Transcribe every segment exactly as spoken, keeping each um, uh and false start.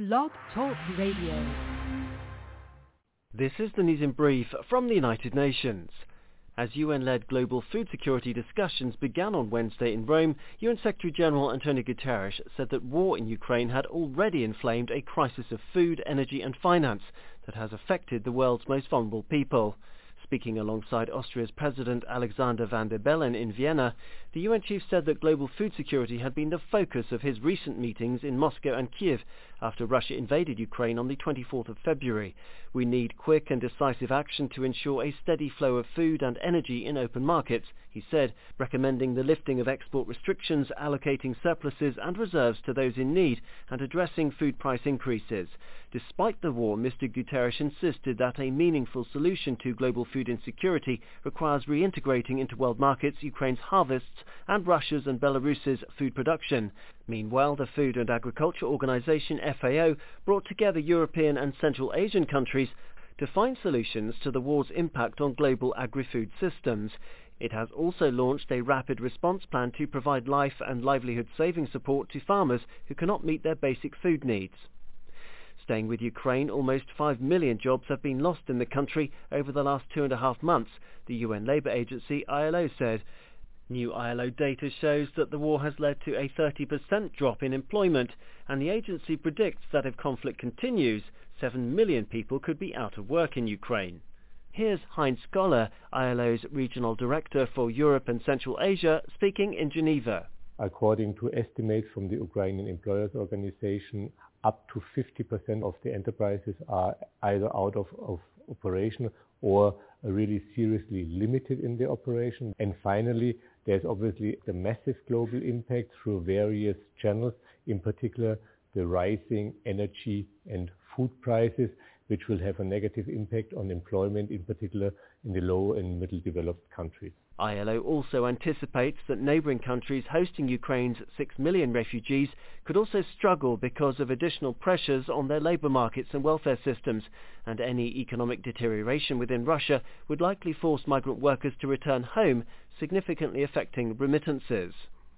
Blog Talk Radio. This is the news in brief from the United Nations. As U N-led global food security discussions began on Wednesday in Rome, U N Secretary-General Antonio Guterres said that war in Ukraine had already inflamed a crisis of food, energy and finance that has affected the world's most vulnerable people. Speaking alongside Austria's President Alexander Van der Bellen in Vienna, the U N chief said that global food security had been the focus of his recent meetings in Moscow and Kiev after Russia invaded Ukraine on the twenty-fourth of February. We need quick and decisive action to ensure a steady flow of food and energy in open markets, he said, recommending the lifting of export restrictions, allocating surpluses and reserves to those in need, and addressing food price increases. Despite the war, Mister Guterres insisted that a meaningful solution to global food insecurity requires reintegrating into world markets Ukraine's harvests and Russia's and Belarus's food production. Meanwhile, the Food and Agriculture Organization F A O brought together European and Central Asian countries to find solutions to the war's impact on global agri-food systems. It has also launched a rapid response plan to provide life and livelihood saving support to farmers who cannot meet their basic food needs. Staying with Ukraine, almost five million jobs have been lost in the country over the last two and a half months, the U N labour agency I L O said. New I L O data shows that the war has led to a thirty percent drop in employment, and the agency predicts that if conflict continues, seven million people could be out of work in Ukraine. Here's Heinz Scholler, I L O's regional director for Europe and Central Asia, speaking in Geneva. According to estimates from the Ukrainian Employers Organization, up to fifty percent of the enterprises are either out of, of operation or really seriously limited in their operation. And finally, there's obviously the massive global impact through various channels, in particular the rising energy and food prices, which will have a negative impact on employment, in particular in the low and middle developed countries. I L O also anticipates that neighbouring countries hosting Ukraine's six million refugees could also struggle because of additional pressures on their labour markets and welfare systems, and any economic deterioration within Russia would likely force migrant workers to return home, significantly affecting remittances.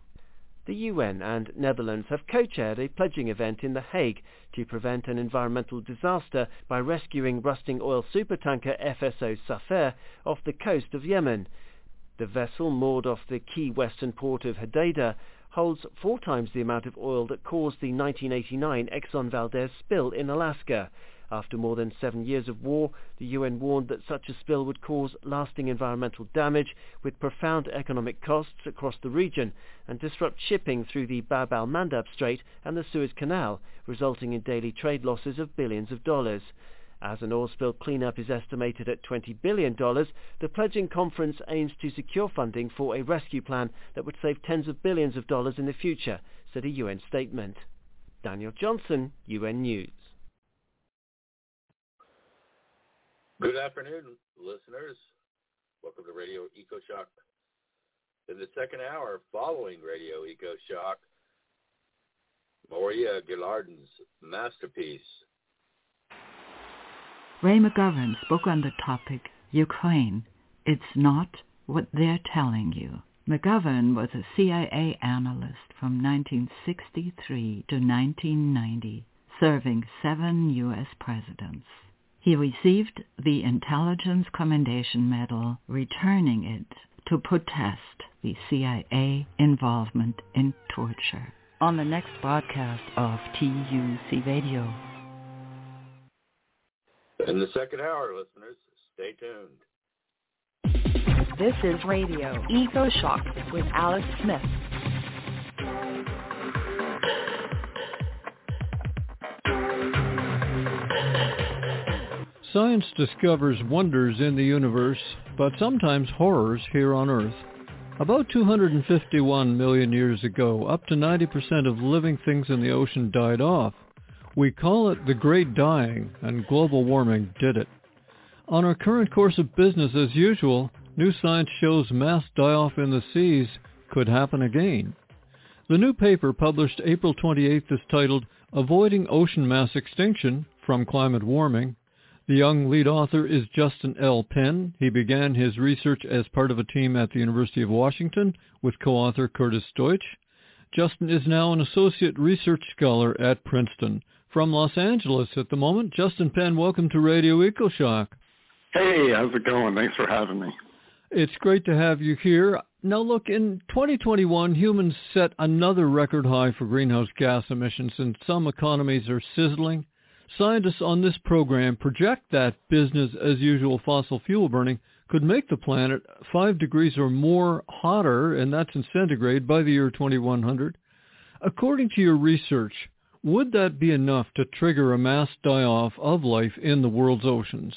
The U N and Netherlands have co-chaired a pledging event in The Hague to prevent an environmental disaster by rescuing rusting oil supertanker F S O Safer off the coast of Yemen. The vessel, moored off the key western port of Hodeidah, holds four times the amount of oil that caused the nineteen eighty-nine Exxon Valdez spill in Alaska. After more than seven years of war, the U N warned that such a spill would cause lasting environmental damage with profound economic costs across the region and disrupt shipping through the Bab al-Mandab Strait and the Suez Canal, resulting in daily trade losses of billions of dollars. As an oil spill cleanup is estimated at twenty billion dollars, the pledging conference aims to secure funding for a rescue plan that would save tens of billions of dollars in the future, said a U N statement. Daniel Johnson, U N News. Good afternoon, listeners. Welcome to Radio EcoShock. In the second hour following Radio EcoShock, Moria Gillardin's masterpiece. Ray McGovern spoke on the topic, Ukraine, It's Not What They're Telling You. McGovern was a C I A analyst from nineteen sixty-three to nineteen ninety, serving seven U S presidents. He received the Intelligence Commendation Medal, returning it to protest the C I A involvement in torture. On the next broadcast of T U C Radio. In the second hour, listeners, stay tuned. This is Radio EcoShock with Alice Smith. Science discovers wonders in the universe, but sometimes horrors here on Earth. About two hundred fifty-one million years ago, up to ninety percent of living things in the ocean died off. We call it the Great Dying, and global warming did it. On our current course of business as usual, new science shows mass die-off in the seas could happen again. The new paper published April twenty-eighth is titled Avoiding Ocean Mass Extinction from Climate Warming. The young lead author is Justin L. Penn. He began his research as part of a team at the University of Washington with co-author Curtis Deutsch. Justin is now an associate research scholar at Princeton, from Los Angeles at the moment. Justin Penn, welcome to Radio EcoShock. Hey, how's it going? Thanks for having me. It's great to have you here. Now look, in twenty twenty-one, humans set another record high for greenhouse gas emissions, and some economies are sizzling. Scientists on this program project that business-as-usual fossil fuel burning could make the planet five degrees or more hotter, and that's in centigrade, by the year twenty-one hundred. According to your research, would that be enough to trigger a mass die-off of life in the world's oceans?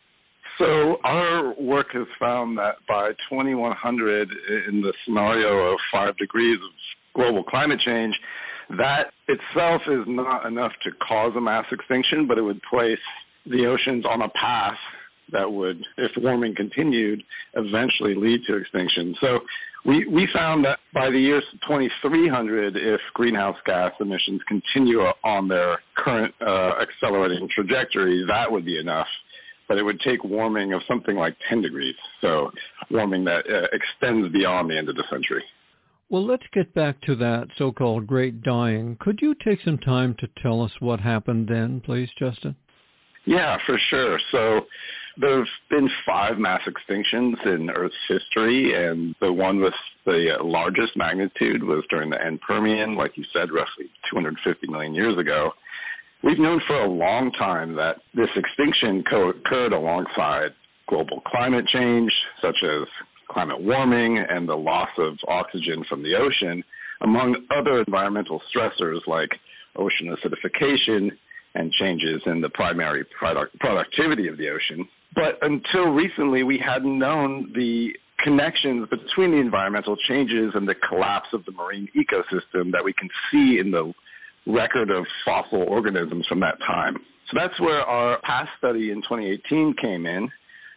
So our work has found that by twenty-one hundred, in the scenario of five degrees of global climate change, that itself is not enough to cause a mass extinction, but it would place the oceans on a path that would, if warming continued, eventually lead to extinction. So we, we found that by the year twenty-three hundred, if greenhouse gas emissions continue on their current uh, accelerating trajectory, that would be enough. But it would take warming of something like ten degrees, so warming that uh, extends beyond the end of the century. Well, let's get back to that so-called Great Dying. Could you take some time to tell us what happened then, please, Justin? Yeah, for sure. So there have been five mass extinctions in Earth's history, and the one with the largest magnitude was during the end Permian, like you said, roughly two hundred fifty million years ago. We've known for a long time that this extinction co- occurred alongside global climate change, such as climate warming and the loss of oxygen from the ocean, among other environmental stressors like ocean acidification and changes in the primary product productivity of the ocean. But until recently, we hadn't known the connections between the environmental changes and the collapse of the marine ecosystem that we can see in the record of fossil organisms from that time. So that's where our past study in twenty eighteen came in.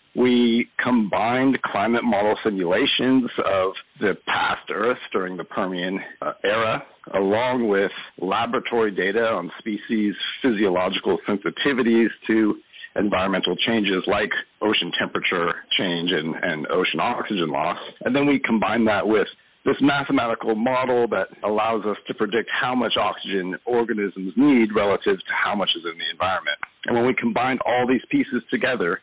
We combined climate model simulations of the past Earth during the Permian uh, era, along with laboratory data on species physiological sensitivities to environmental changes like ocean temperature change and, and ocean oxygen loss. And then we combined that with this mathematical model that allows us to predict how much oxygen organisms need relative to how much is in the environment. And when we combined all these pieces together,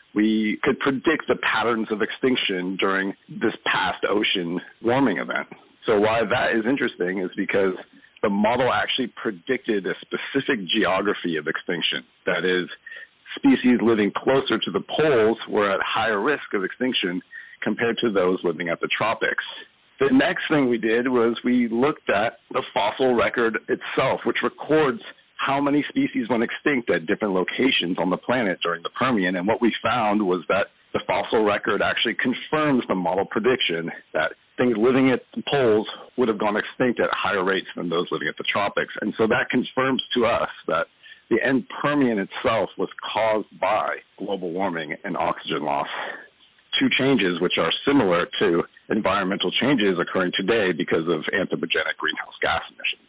we could predict the patterns of extinction during this past ocean warming event. So why that is interesting is because the model actually predicted a specific geography of extinction. That is, species living closer to the poles were at higher risk of extinction compared to those living at the tropics. The next thing we did was we looked at the fossil record itself, which records how many species went extinct at different locations on the planet during the Permian. And what we found was that the fossil record actually confirms the model prediction that things living at the poles would have gone extinct at higher rates than those living at the tropics. And so that confirms to us that the end Permian itself was caused by global warming and oxygen loss. Two changes which are similar to environmental changes occurring today because of anthropogenic greenhouse gas emissions.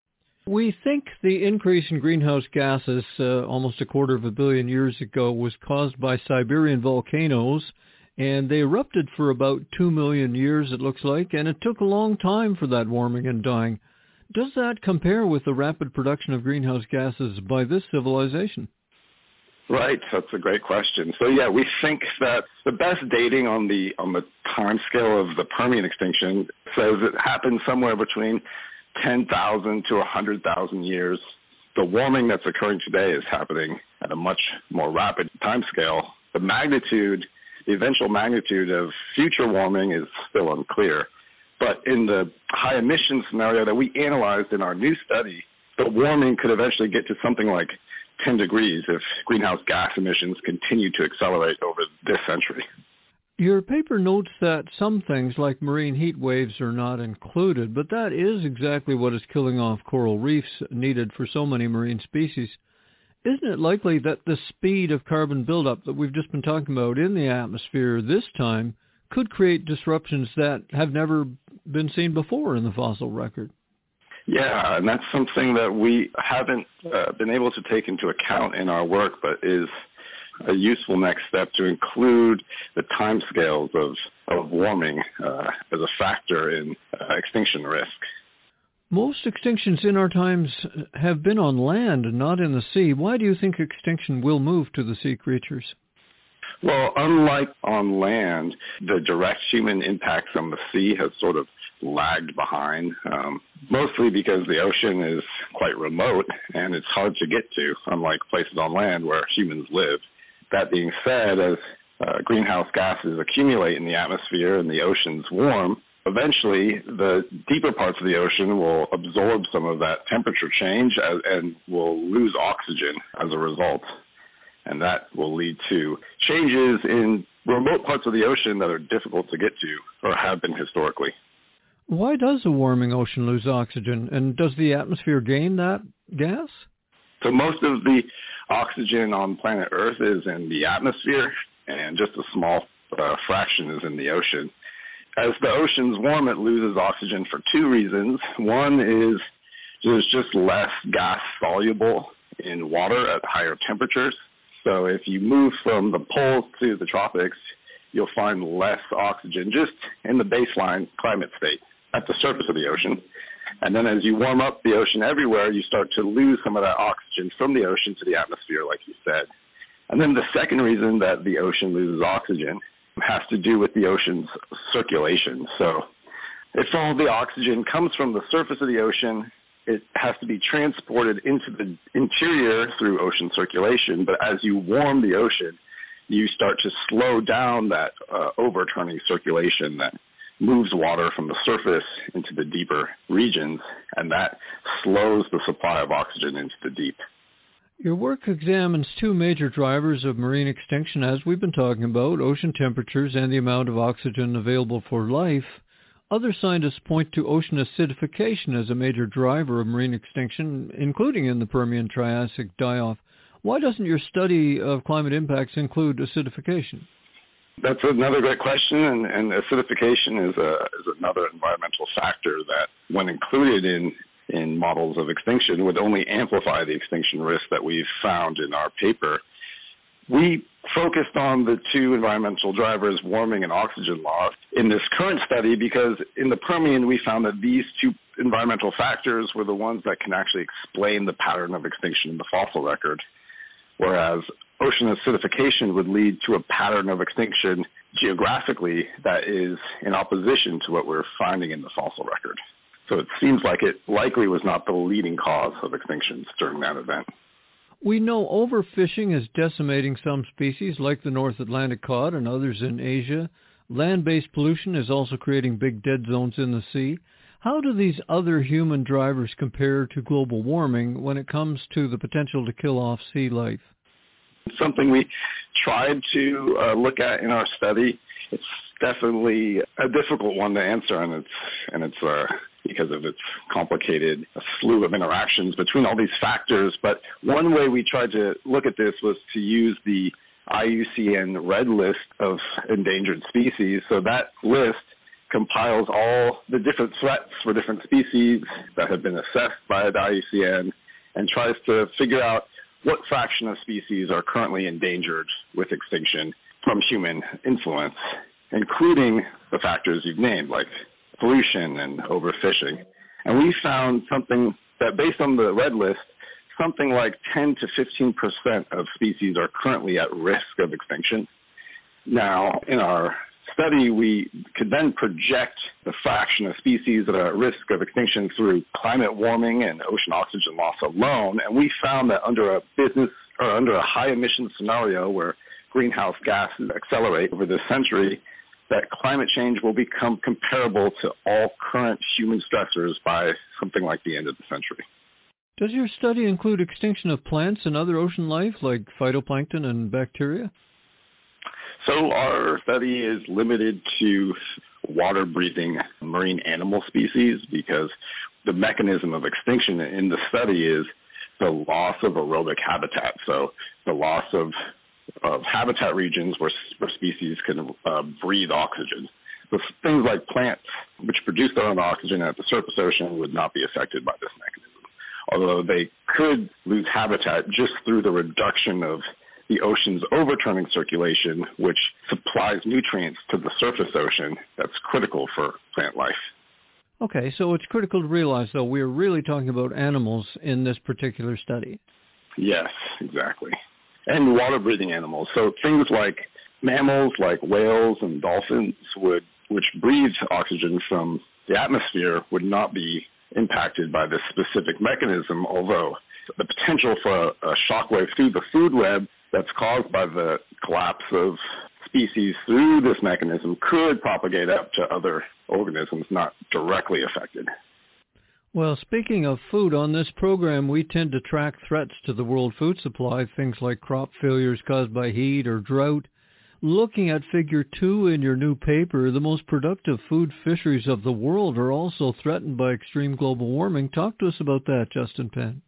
We think the increase in greenhouse gases uh, almost a quarter of a billion years ago was caused by Siberian volcanoes, and they erupted for about two million years, it looks like, and it took a long time for that warming and dying. Does that compare with the rapid production of greenhouse gases by this civilization? Right, that's a great question. So yeah, we think that the best dating on the on the time scale of the Permian extinction says it happened somewhere between ten thousand to one hundred thousand years. The warming that's occurring today is happening at a much more rapid time scale. The magnitude, the eventual magnitude of future warming is still unclear. But in the high emission scenario that we analyzed in our new study, the warming could eventually get to something like ten degrees if greenhouse gas emissions continue to accelerate over this century. Your paper notes that some things like marine heat waves are not included, but that is exactly what is killing off coral reefs needed for so many marine species. Isn't it likely that the speed of carbon buildup that we've just been talking about in the atmosphere this time could create disruptions that have never been seen before in the fossil record? Yeah, and that's something that we haven't uh, been able to take into account in our work, but is a useful next step to include the timescales of, of warming uh, as a factor in uh, extinction risk. Most extinctions in our times have been on land, not in the sea. Why do you think extinction will move to the sea creatures? Well, unlike on land, the direct human impact from the sea has sort of lagged behind, um, mostly because the ocean is quite remote and it's hard to get to, unlike places on land where humans live. That being said, as uh, greenhouse gases accumulate in the atmosphere and the oceans warm, eventually the deeper parts of the ocean will absorb some of that temperature change as, and will lose oxygen as a result. And that will lead to changes in remote parts of the ocean that are difficult to get to or have been historically. Why does a warming ocean lose oxygen, and does the atmosphere gain that gas? So most of the oxygen on planet Earth is in the atmosphere, and just a small uh, fraction is in the ocean. As the oceans warm, it loses oxygen for two reasons. One is there's just less gas soluble in water at higher temperatures. So if you move from the poles to the tropics, you'll find less oxygen just in the baseline climate state at the surface of the ocean. And then as you warm up the ocean everywhere, you start to lose some of that oxygen from the ocean to the atmosphere, like you said. And then the second reason that the ocean loses oxygen has to do with the ocean's circulation. So if all the oxygen comes from the surface of the ocean, it has to be transported into the interior through ocean circulation. But as you warm the ocean, you start to slow down that uh, overturning circulation that moves water from the surface into the deeper regions, and that slows the supply of oxygen into the deep. Your work examines two major drivers of marine extinction, as we've been talking about, ocean temperatures and the amount of oxygen available for life. Other scientists point to ocean acidification as a major driver of marine extinction, including in the Permian-Triassic die-off. Why doesn't your study of climate impacts include acidification? That's another great question, and, and acidification is, a, is another environmental factor that, when included in in models of extinction, would only amplify the extinction risk that we've found in our paper. We focused on the two environmental drivers, warming and oxygen loss, in this current study because in the Permian we found that these two environmental factors were the ones that can actually explain the pattern of extinction in the fossil record, whereas ocean acidification would lead to a pattern of extinction geographically that is in opposition to what we're finding in the fossil record. So it seems like it likely was not the leading cause of extinctions during that event. We know overfishing is decimating some species like the North Atlantic cod and others in Asia. Land-based pollution is also creating big dead zones in the sea. How do these other human drivers compare to global warming when it comes to the potential to kill off sea life? It's something we tried to uh, look at in our study. It's definitely a difficult one to answer, and it's and it's uh, because of its complicated slew of interactions between all these factors. But one way we tried to look at this was to use the I U C N Red List of endangered species. So that list compiles all the different threats for different species that have been assessed by the I U C N and tries to figure out what fraction of species are currently endangered with extinction from human influence, including the factors you've named, like pollution and overfishing. And we found something that, based on the Red List, something like ten to fifteen percent of species are currently at risk of extinction. Now, in our study, we could then project the fraction of species that are at risk of extinction through climate warming and ocean oxygen loss alone, and we found that under a business or under a high emission scenario where greenhouse gases accelerate over this century, that climate change will become comparable to all current human stressors by something like the end of the century. Does your study include extinction of plants and other ocean life like phytoplankton and bacteria? So our study is limited to water-breathing marine animal species because the mechanism of extinction in the study is the loss of aerobic habitat, so the loss of, of habitat regions where, where species can uh, breathe oxygen. So things like plants, which produce their own oxygen at the surface ocean, would not be affected by this mechanism, although they could lose habitat just through the reduction of the ocean's overturning circulation, which supplies nutrients to the surface ocean that's critical for plant life. Okay, so it's critical to realize, though, we're really talking about animals in this particular study. Yes, exactly. And water-breathing animals. So things like mammals, like whales and dolphins, would which breathe oxygen from the atmosphere, would not be impacted by this specific mechanism, although the potential for a, a shockwave through the food web that's caused by the collapse of species through this mechanism could propagate out to other organisms not directly affected. Well, speaking of food, on this program we tend to track threats to the world food supply, things like crop failures caused by heat or drought. Looking at figure two in your new paper, the most productive food fisheries of the world are also threatened by extreme global warming. Talk to us about that, Justin Penn.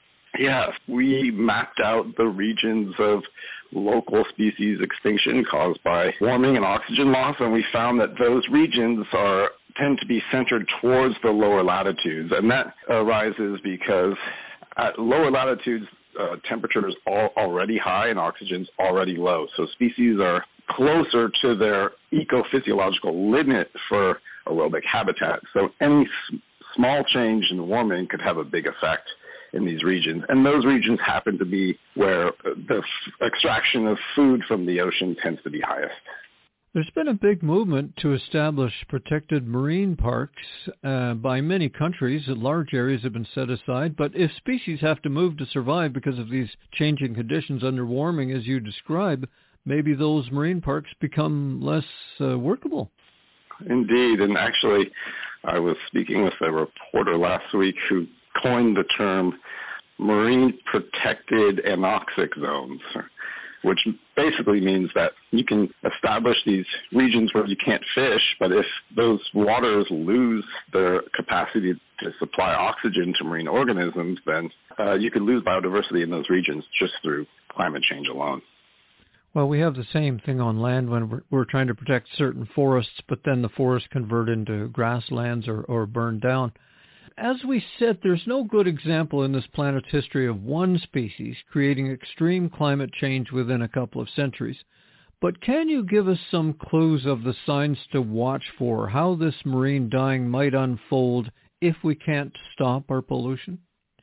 Yes, we mapped out the regions of local species extinction caused by warming and oxygen loss, and we found that those regions are tend to be centered towards the lower latitudes, and that arises because at lower latitudes, uh, temperature is all already high and oxygen's already low, so species are closer to their ecophysiological limit for aerobic habitat. So any s- small change in warming could have a big effect in these regions. And those regions happen to be where the f- extraction of food from the ocean tends to be highest. There's been a big movement to establish protected marine parks uh, by many countries. Large areas have been set aside. But if species have to move to survive because of these changing conditions under warming, as you describe, maybe those marine parks become less uh, workable. Indeed. And actually, I was speaking with a reporter last week who coined the term marine protected anoxic zones, which basically means that you can establish these regions where you can't fish, but if those waters lose their capacity to supply oxygen to marine organisms, then uh, you could lose biodiversity in those regions just through climate change alone. Well, we have the same thing on land when we're, we're trying to protect certain forests, but then the forests convert into grasslands or, or burn down. As we said, there's no good example in this planet's history of one species creating extreme climate change within a couple of centuries. But can you give us some clues of the signs to watch for, how this marine dying might unfold if we can't stop our pollution?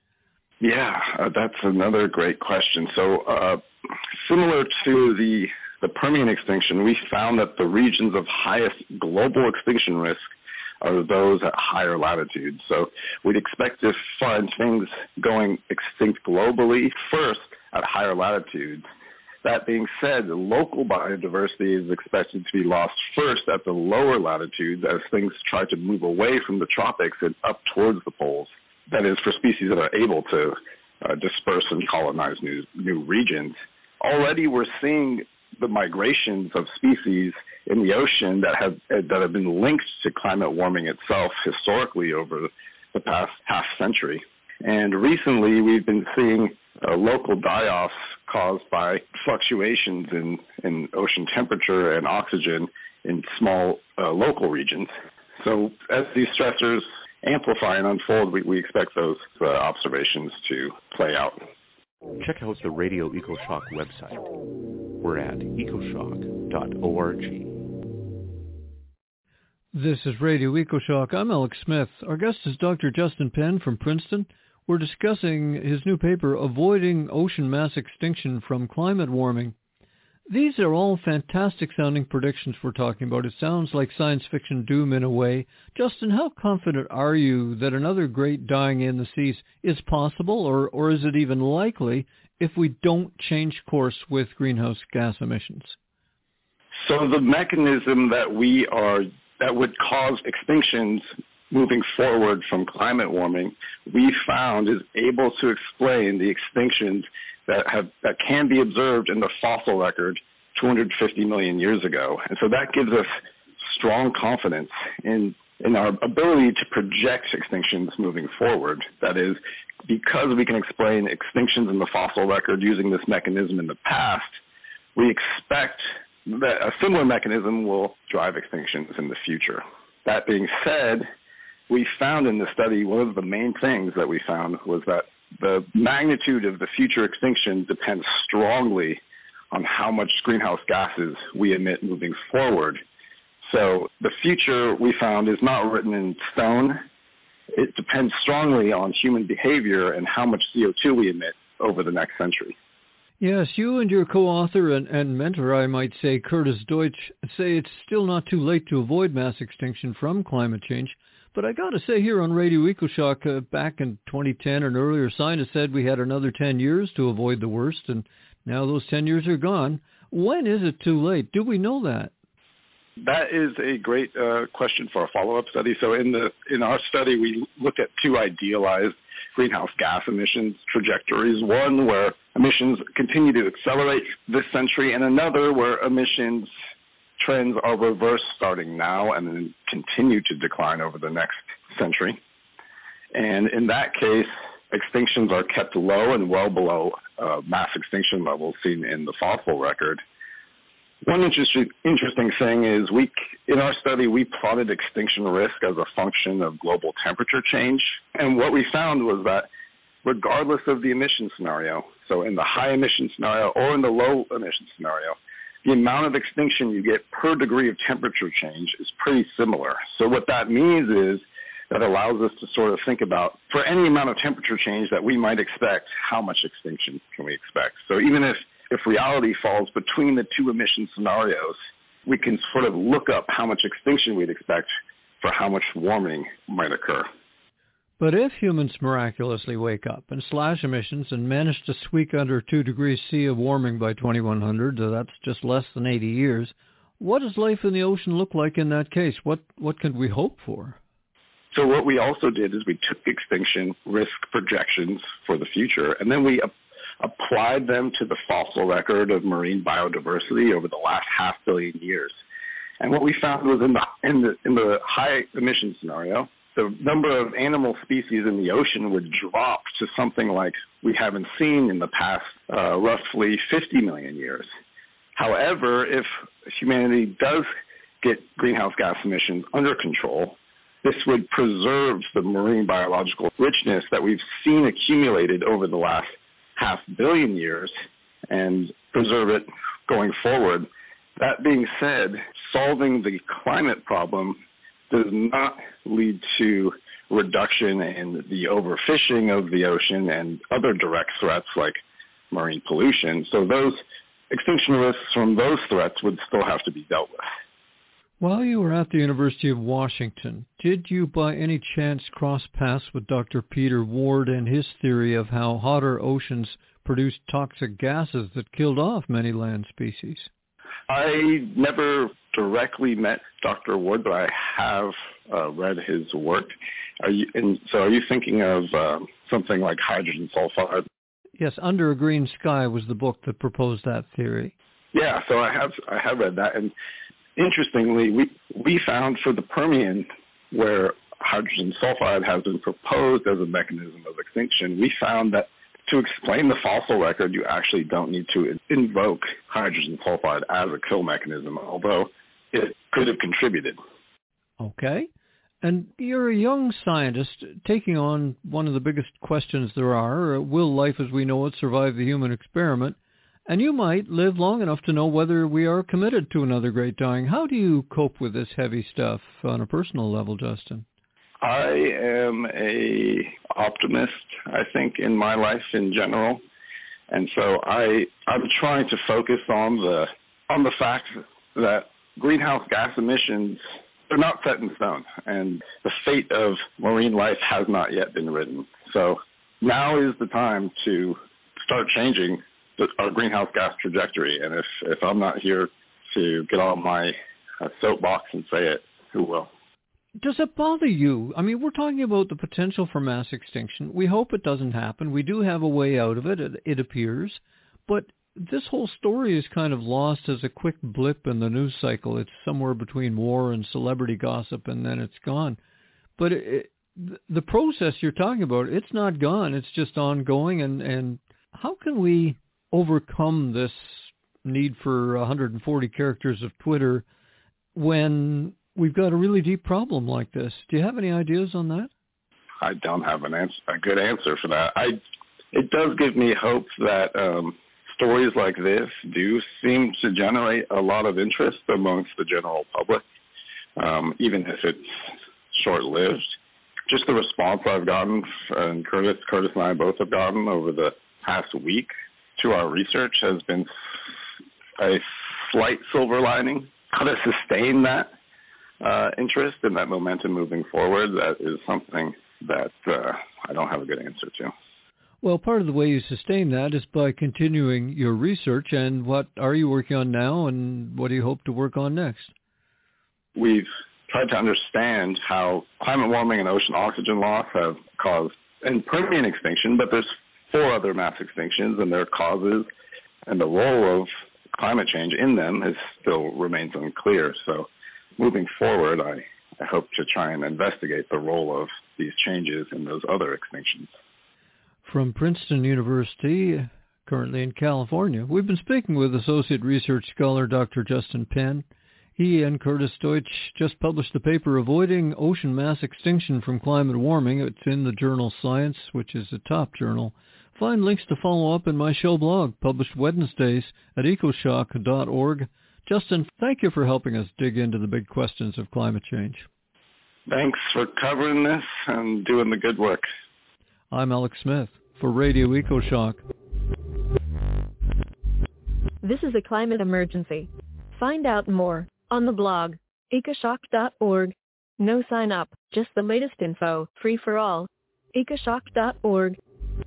Yeah, uh, that's another great question. So uh, similar to the, the Permian extinction, we found that the regions of highest global extinction risk are those at higher latitudes. So we'd expect to find things going extinct globally first at higher latitudes. That being said, local biodiversity is expected to be lost first at the lower latitudes as things try to move away from the tropics and up towards the poles. That is, for species that are able to uh, disperse and colonize new, new regions. Already we're seeing the migrations of species in the ocean that have that have been linked to climate warming itself historically over the past half century. And recently we've been seeing uh, local die-offs caused by fluctuations in, in ocean temperature and oxygen in small uh, local regions. So as these stressors amplify and unfold, we, we expect those uh, observations to play out. Check out the Radio EcoShock website. We're at ecoshock dot org. This is Radio EcoShock. I'm Alex Smith. Our guest is Doctor Justin Penn from Princeton. We're discussing his new paper, Avoiding Ocean Mass Extinction from Climate Warming. These are all fantastic-sounding predictions we're talking about. It sounds like science fiction doom in a way. Justin, how confident are you that another great dying in the seas is possible, or, or is it even likely if we don't change course with greenhouse gas emissions? So the mechanism that we are that would cause extinctions moving forward from climate warming, we found is able to explain the extinctions that have that can be observed in the fossil record two hundred fifty million years ago. And so that gives us strong confidence in in our ability to project extinctions moving forward. That is, because we can explain extinctions in the fossil record using this mechanism in the past, we expect that a similar mechanism will drive extinctions in the future. That being said, we found in the study, one of the main things that we found was that the magnitude of the future extinction depends strongly on how much greenhouse gases we emit moving forward. So the future, we found, is not written in stone. It depends strongly on human behavior and how much C O two we emit over the next century. Yes, you and your co-author and, and mentor, I might say, Curtis Deutsch, say it's still not too late to avoid mass extinction from climate change. But I got to say here on Radio EcoShock, uh, back in twenty ten, an earlier scientist said we had another ten years to avoid the worst, and now those ten years are gone. When is it too late? Do we know that? That is a great uh, question for a follow-up study. So in the in our study, we looked at two idealized greenhouse gas emissions trajectories, one where emissions continue to accelerate this century, and another where emissions trends are reversed starting now and then continue to decline over the next century. And in that case, extinctions are kept low and well below uh, mass extinction levels seen in the fossil record. One interesting, interesting thing is we, in our study, we plotted extinction risk as a function of global temperature change. And what we found was that regardless of the emission scenario, so in the high emission scenario or in the low emission scenario, the amount of extinction you get per degree of temperature change is pretty similar. So what that means is that allows us to sort of think about, for any amount of temperature change that we might expect, how much extinction can we expect? So even if If reality falls between the two emission scenarios, we can sort of look up how much extinction we'd expect for how much warming might occur. But if humans miraculously wake up and slash emissions and manage to squeak under two degrees C of warming by twenty-one hundred, that's just less than eighty years, what does life in the ocean look like in that case? What what can we hope for? So what we also did is we took extinction risk projections for the future, and then we applied them to the fossil record of marine biodiversity over the last half billion years. And what we found was in the in the in the high emission scenario, the number of animal species in the ocean would drop to something like we haven't seen in the past uh, roughly fifty million years. However, if humanity does get greenhouse gas emissions under control, this would preserve the marine biological richness that we've seen accumulated over the last half billion years and preserve it going forward. That being said, solving the climate problem does not lead to reduction in the overfishing of the ocean and other direct threats like marine pollution. So those extinction risks from those threats would still have to be dealt with. While you were at the University of Washington, did you by any chance cross paths with Doctor Peter Ward and his theory of how hotter oceans produced toxic gases that killed off many land species? I never directly met Doctor Ward, but I have uh, read his work. Are you, and so are you thinking of uh, something like hydrogen sulfide? Yes, Under a Green Sky was the book that proposed that theory. Yeah, so I have I have read that, and interestingly, we, we found for the Permian, where hydrogen sulfide has been proposed as a mechanism of extinction, we found that to explain the fossil record, you actually don't need to invoke hydrogen sulfide as a kill mechanism, although it could have contributed. Okay. And you're a young scientist taking on one of the biggest questions there are, will life as we know it survive the human experiment? And you might live long enough to know whether we are committed to another great dying. How do you cope with this heavy stuff on a personal level, Justin? I am a optimist, I think, in my life in general. And so I, I'm trying to focus on the on the fact that greenhouse gas emissions are not set in stone, and the fate of marine life has not yet been written. So now is the time to start changing our greenhouse gas trajectory, and if, if I'm not here to get on my uh, soapbox and say it, who will? Does it bother you? I mean, we're talking about the potential for mass extinction. We hope it doesn't happen. We do have a way out of it, it, it appears. But this whole story is kind of lost as a quick blip in the news cycle. It's somewhere between war and celebrity gossip, and then it's gone. But it, it, the process you're talking about, it's not gone. It's just ongoing. And, and how can we overcome this need for one hundred forty characters of Twitter when we've got a really deep problem like this? Do you have any ideas on that? I don't have an answer, a good answer for that. I, it does give me hope that um, stories like this do seem to generate a lot of interest amongst the general public. um, even if it's short-lived. Just the response I've gotten, and Curtis, Curtis and I both have gotten over the past week to our research has been a slight silver lining. How to sustain that uh, interest and that momentum moving forward, that is something that uh, I don't have a good answer to. Well, part of the way you sustain that is by continuing your research. And what are you working on now, and what do you hope to work on next? We've tried to understand how climate warming and ocean oxygen loss have caused an Permian extinction, but there's four other mass extinctions, and their causes and the role of climate change in them is still remains unclear. So moving forward, I, I hope to try and investigate the role of these changes in those other extinctions. From Princeton University, currently in California, we've been speaking with Associate Research Scholar Doctor Justin Penn. He and Curtis Deutsch just published the paper Avoiding Ocean Mass Extinction from Climate Warming. It's in the journal Science, which is a top journal. Find links to follow up in my show blog, published Wednesdays at ecoshock dot org. Justin, thank you for helping us dig into the big questions of climate change. Thanks for covering this and doing the good work. I'm Alex Smith for Radio EcoShock. This is a climate emergency. Find out more on the blog, ecoshock dot org. No sign up, just the latest info, free for all. ecoshock dot org.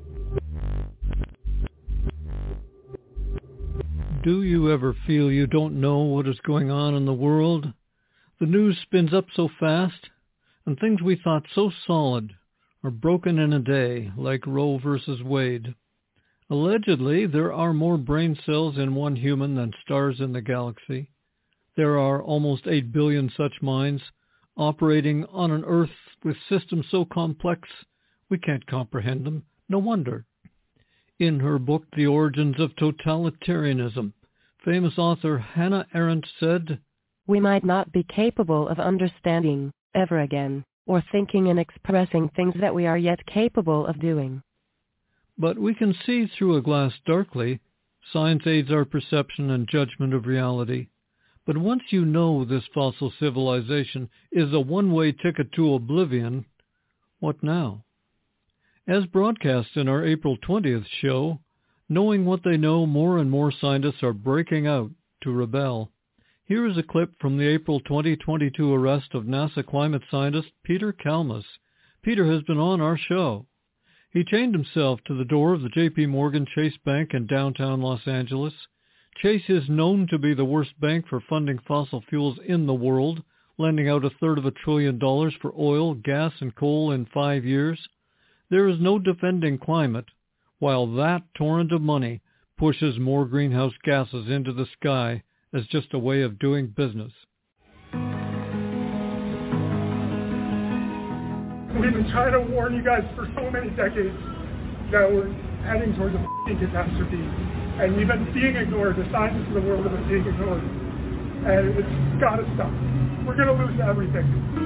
Do you ever feel you don't know what is going on in the world? The news spins up so fast, and things we thought so solid are broken in a day, like Roe versus Wade. Allegedly, there are more brain cells in one human than stars in the galaxy. There are almost eight billion such minds operating on an Earth with systems so complex we can't comprehend them. No wonder. In her book, The Origins of Totalitarianism, famous author Hannah Arendt said, "We might not be capable of understanding, ever again, or thinking and expressing things that we are yet capable of doing. But we can see through a glass darkly. Science aids our perception and judgment of reality. But once you know this fossil civilization is a one-way ticket to oblivion, what now?" As broadcast in our April twentieth show, knowing what they know, more and more scientists are breaking out to rebel. Here is a clip from the April twenty twenty-two arrest of NASA climate scientist Peter Kalmus. Peter has been on our show. He chained himself to the door of the J P Morgan Chase Bank in downtown Los Angeles. Chase is known to be the worst bank for funding fossil fuels in the world, lending out a third of a trillion dollars for oil, gas, and coal in five years. There is no defending climate, while that torrent of money pushes more greenhouse gases into the sky as just a way of doing business. We've been trying to warn you guys for so many decades that we're heading towards a f***ing catastrophe. And we've been being ignored. The scientists of the world have been being ignored. And it's got to stop. We're going to lose everything.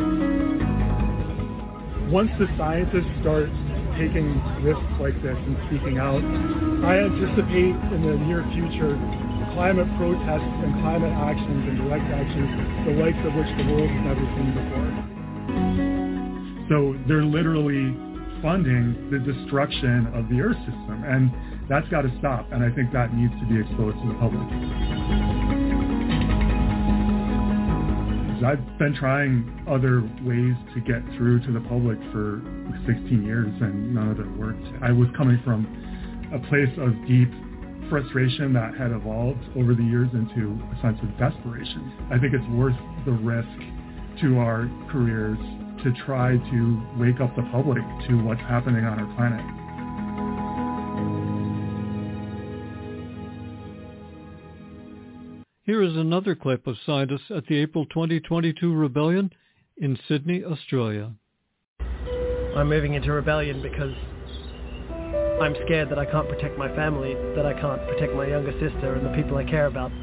Once the scientists start taking risks like this and speaking out, I anticipate in the near future climate protests and climate actions and direct actions, the likes of which the world has never seen before. So they're literally funding the destruction of the Earth system, and that's got to stop, and I think that needs to be exposed to the public. I've been trying other ways to get through to the public for sixteen years, and none of it worked. I was coming from a place of deep frustration that had evolved over the years into a sense of desperation. I think it's worth the risk to our careers to try to wake up the public to what's happening on our planet. Here is another clip of scientists at the April twenty twenty-two rebellion in Sydney, Australia. I'm moving into rebellion because I'm scared that I can't protect my family, that I can't protect my younger sister and the people I care about.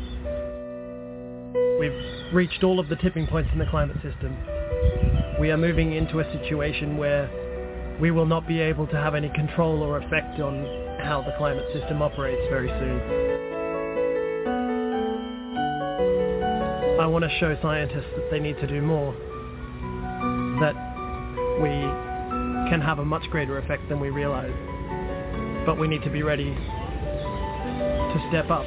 We've reached all of the tipping points in the climate system. We are moving into a situation where we will not be able to have any control or effect on how the climate system operates very soon. I want to show scientists that they need to do more, that we can have a much greater effect than we realize. But we need to be ready to step up.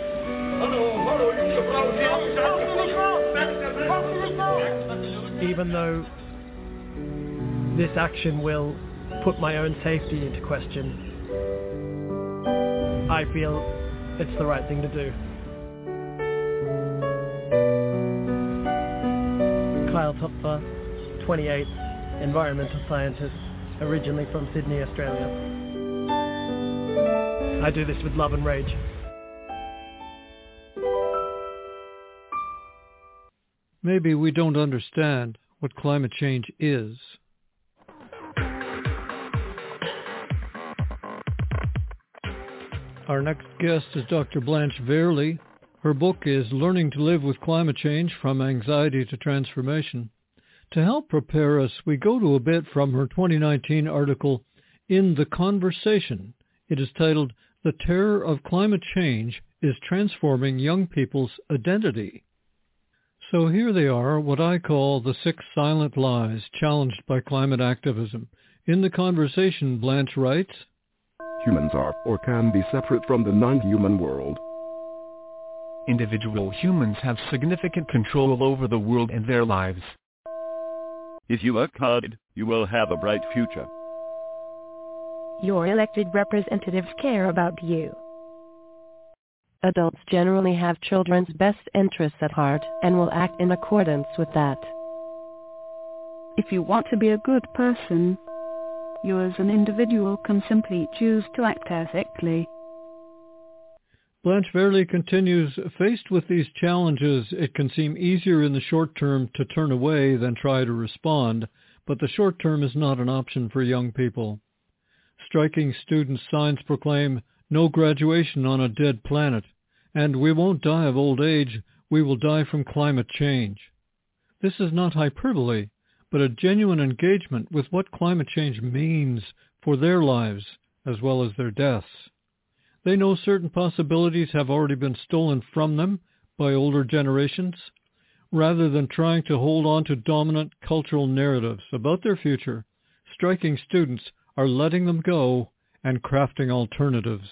Even though this action will put my own safety into question, I feel it's the right thing to do. Kyle Topfer, twenty-eight, environmental scientist, originally from Sydney, Australia. I do this with love and rage. Maybe we don't understand what climate change is. Our next guest is Doctor Blanche Verley. Her book is Learning to Live with Climate Change, From Anxiety to Transformation. To help prepare us, we go to a bit from her twenty nineteen article, In the Conversation. It is titled, The Terror of Climate Change is Transforming Young People's Identity. So here they are, what I call the six silent lies challenged by climate activism. In the Conversation, Blanche writes, Humans are or can be separate from the non-human world. Individual humans have significant control over the world and their lives. If you work hard, you will have a bright future. Your elected representatives care about you. Adults generally have children's best interests at heart and will act in accordance with that. If you want to be a good person, you as an individual can simply choose to act ethically. Blanche Verley continues, faced with these challenges, it can seem easier in the short term to turn away than try to respond, but the short term is not an option for young people. Striking student signs proclaim, no graduation on a dead planet, and we won't die of old age, we will die from climate change. This is not hyperbole, but a genuine engagement with what climate change means for their lives as well as their deaths. They know certain possibilities have already been stolen from them by older generations. Rather than trying to hold on to dominant cultural narratives about their future, striking students are letting them go and crafting alternatives.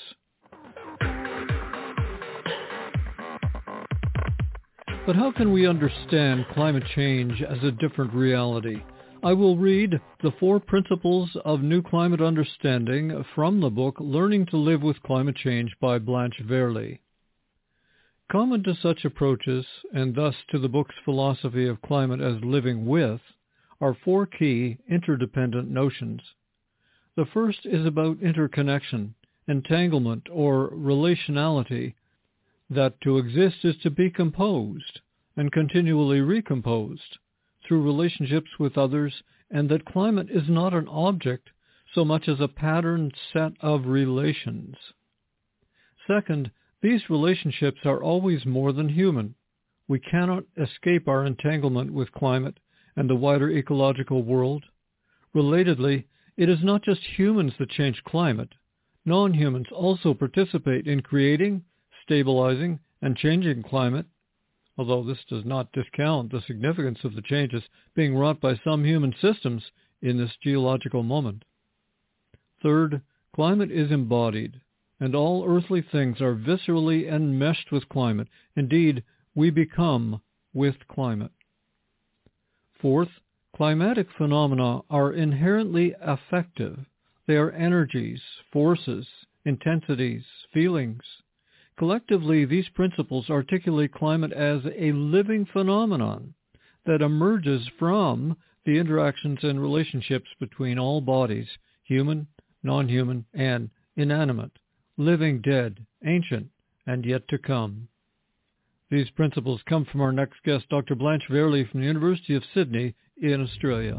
But how can we understand climate change as a different reality? I will read the four principles of new climate understanding from the book Learning to Live with Climate Change by Blanche Verley. Common to such approaches, and thus to the book's philosophy of climate as living with, are four key interdependent notions. The first is about interconnection, entanglement, or relationality, that to exist is to be composed and continually recomposed through relationships with others, and that climate is not an object so much as a patterned set of relations. Second, these relationships are always more than human. We cannot escape our entanglement with climate and the wider ecological world. Relatedly, it is not just humans that change climate. Non-humans also participate in creating, stabilizing, and changing climate, although this does not discount the significance of the changes being wrought by some human systems in this geological moment. Third, climate is embodied, and all earthly things are viscerally enmeshed with climate. Indeed, we become with climate. Fourth, climatic phenomena are inherently affective. They are energies, forces, intensities, feelings. Collectively, these principles articulate climate as a living phenomenon that emerges from the interactions and relationships between all bodies, human, non-human, and inanimate, living, dead, ancient, and yet to come. These principles come from our next guest, Doctor Blanche Verley from the University of Sydney in Australia.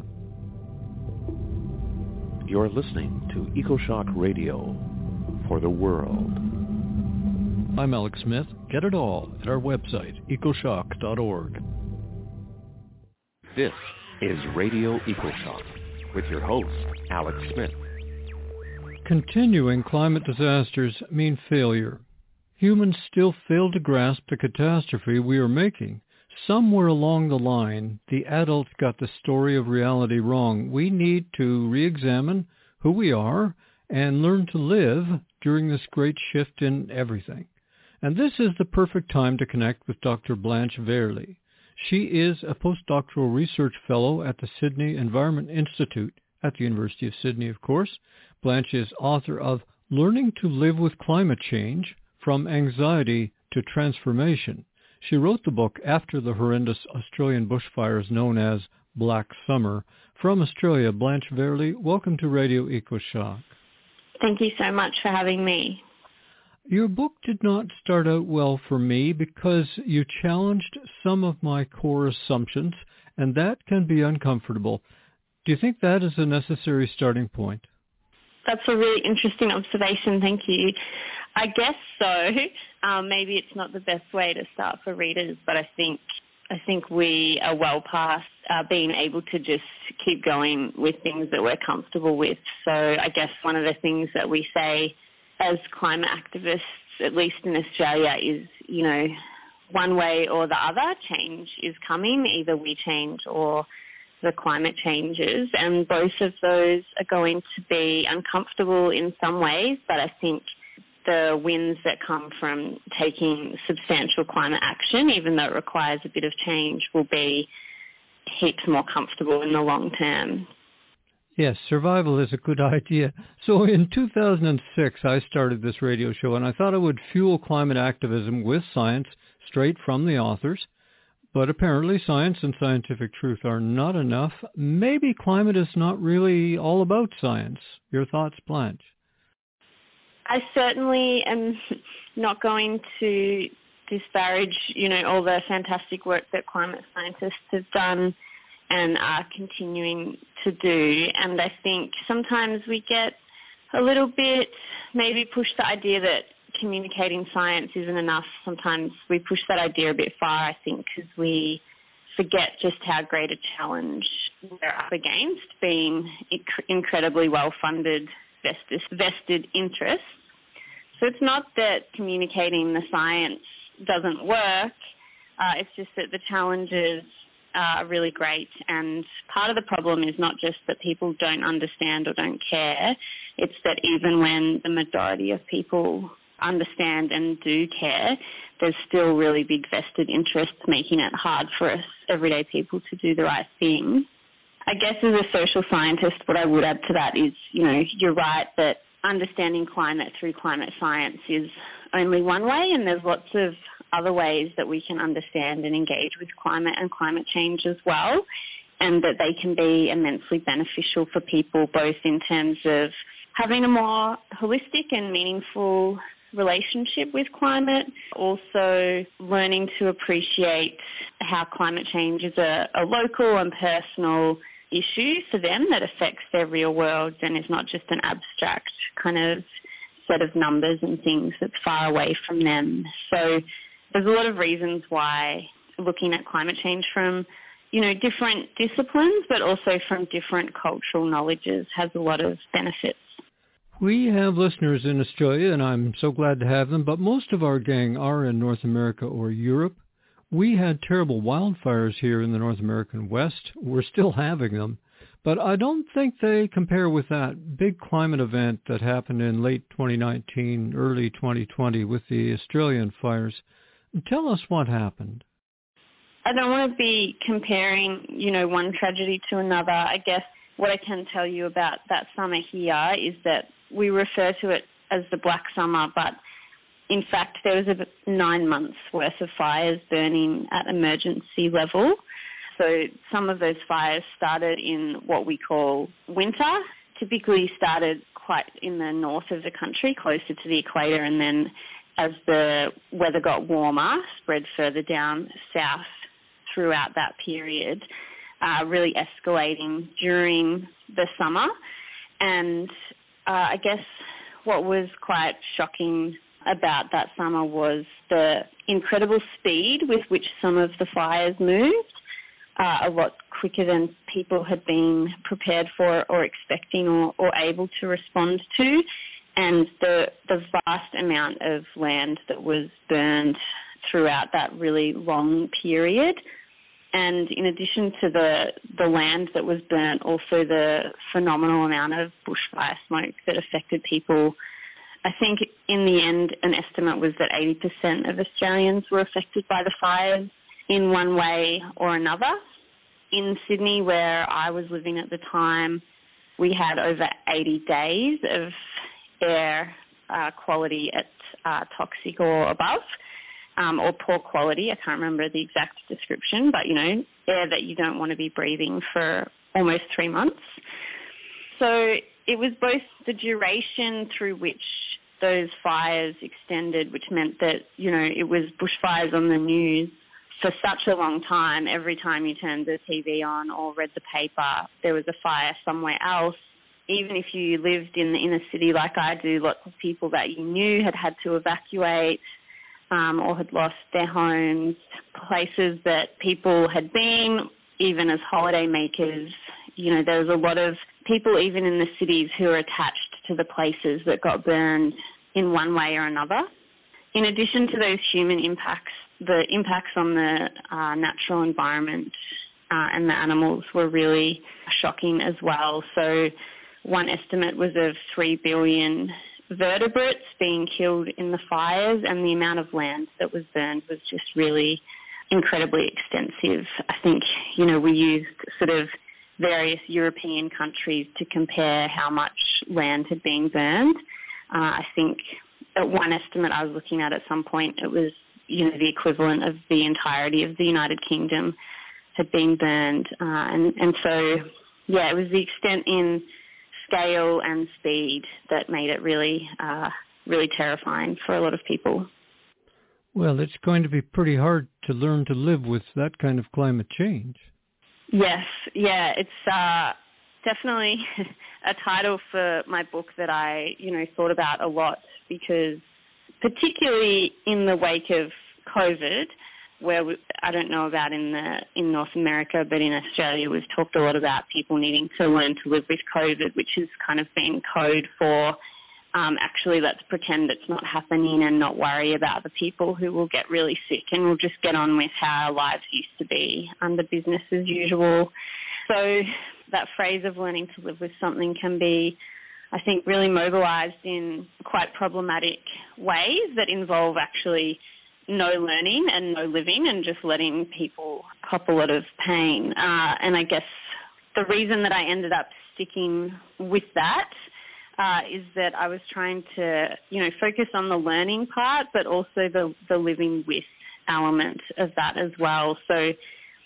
You're listening to EcoShock Radio for the world. I'm Alex Smith. Get it all at our website, ecoshock dot org. This is Radio EcoShock with your host, Alex Smith. Continuing climate disasters mean failure. Humans still fail to grasp the catastrophe we are making, somewhere along the line, the adults got the story of reality wrong. We need to re-examine who we are and learn to live during this great shift in everything. And this is the perfect time to connect with Doctor Blanche Verley. She is a postdoctoral research fellow at the Sydney Environment Institute at the University of Sydney, of course. Blanche is author of Learning to Live with Climate Change, From Anxiety to Transformation. She wrote the book after the horrendous Australian bushfires known as Black Summer. From Australia, Blanche Verley, welcome to Radio EcoShock. Thank you so much for having me. Your book did not start out well for me because you challenged some of my core assumptions, and that can be uncomfortable. Do you think that is a necessary starting point? That's a really interesting observation. Thank you. I guess so. Um, maybe it's not the best way to start for readers, but I think I think we are well past uh, being able to just keep going with things that we're comfortable with. So I guess one of the things that we say as climate activists, at least in Australia, is, you know, one way or the other, change is coming. Either we change or the climate changes, and both of those are going to be uncomfortable in some ways, but I think the wins that come from taking substantial climate action, even though it requires a bit of change, will be heaps more comfortable in the long term. Yes, survival is a good idea. So in two thousand six, I started this radio show, and I thought I would fuel climate activism with science straight from the authors. But apparently science and scientific truth are not enough. Maybe climate is not really all about science. Your thoughts, Blanche? I certainly am not going to disparage, you know, all the fantastic work that climate scientists have done and are continuing to do. And I think sometimes we get a little bit, maybe push the idea that communicating science isn't enough. Sometimes we push that idea a bit far, I think, because we forget just how great a challenge we're up against, being inc- incredibly well-funded vested, vested interests. So it's not that communicating the science doesn't work, uh, it's just that the challenges are really great, and part of the problem is not just that people don't understand or don't care, it's that even when the majority of people understand and do care, there's still really big vested interests making it hard for us everyday people to do the right thing. I guess as a social scientist, what I would add to that is, you know, you're right that understanding climate through climate science is only one way, and there's lots of other ways that we can understand and engage with climate and climate change as well, and that they can be immensely beneficial for people, both in terms of having a more holistic and meaningful relationship with climate, also learning to appreciate how climate change is a, a local and personal issue for them that affects their real world and is not just an abstract kind of set of numbers and things that's far away from them. So there's a lot of reasons why looking at climate change from, you know, different disciplines, but also from different cultural knowledges has a lot of benefits. We have listeners in Australia, and I'm so glad to have them, but most of our gang are in North America or Europe. We had terrible wildfires here in the North American West. We're still having them, but I don't think they compare with that big climate event that happened in late twenty nineteen, early twenty twenty with the Australian fires. Tell us what happened. I don't want to be comparing, you know, one tragedy to another. I guess what I can tell you about that summer here is that we refer to it as the Black Summer, but in fact there was about nine months worth of fires burning at emergency level. So some of those fires started in what we call winter, typically started quite in the north of the country, closer to the equator, and then as the weather got warmer, spread further down south throughout that period, uh, really escalating during the summer. And uh, I guess what was quite shocking about that summer was the incredible speed with which some of the fires moved, uh, a lot quicker than people had been prepared for or expecting or, or able to respond to. And the, the vast amount of land that was burned throughout that really long period. And in addition to the, the land that was burnt, also the phenomenal amount of bushfire smoke that affected people. I think in the end, an estimate was that eighty percent of Australians were affected by the fires in one way or another. In Sydney, where I was living at the time, we had over eighty days of air uh, quality at uh, toxic or above. Um, or poor quality, I can't remember the exact description, but, you know, air that you don't want to be breathing for almost three months. So it was both the duration through which those fires extended, which meant that, you know, it was bushfires on the news for such a long time. Every time you turned the T V on or read the paper, there was a fire somewhere else. Even if you lived in the inner city like I do, lots of people that you knew had had to evacuate. Um, or had lost their homes, places that people had been, even as holiday makers. You know, there was a lot of people even in the cities who are attached to the places that got burned in one way or another. In addition to those human impacts, the impacts on the uh, natural environment uh, and the animals were really shocking as well. So one estimate was of three billion vertebrates being killed in the fires, and the amount of land that was burned was just really incredibly extensive. I think, you know, we used sort of various European countries to compare how much land had been burned. Uh, I think at one estimate I was looking at at some point, it was, you know, the equivalent of the entirety of the United Kingdom had been burned. Uh, and, and so, yeah, it was the extent in scale and speed that made it really, uh, really terrifying for a lot of people. Well, it's going to be pretty hard to learn to live with that kind of climate change. Yes, yeah, it's uh, definitely a title for my book that I, you know, thought about a lot, because particularly in the wake of COVID, where we, I don't know about in the in North America, but in Australia we've talked a lot about people needing to learn to live with COVID, which has kind of been code for um, actually let's pretend it's not happening and not worry about the people who will get really sick, and we'll just get on with how our lives used to be under business as usual. So that phrase of learning to live with something can be, I think, really mobilised in quite problematic ways that involve actually no learning and no living and just letting people cop a lot of pain. Uh, and I guess the reason that I ended up sticking with that uh, is that I was trying to, you know, focus on the learning part, but also the, the living with element of that as well. So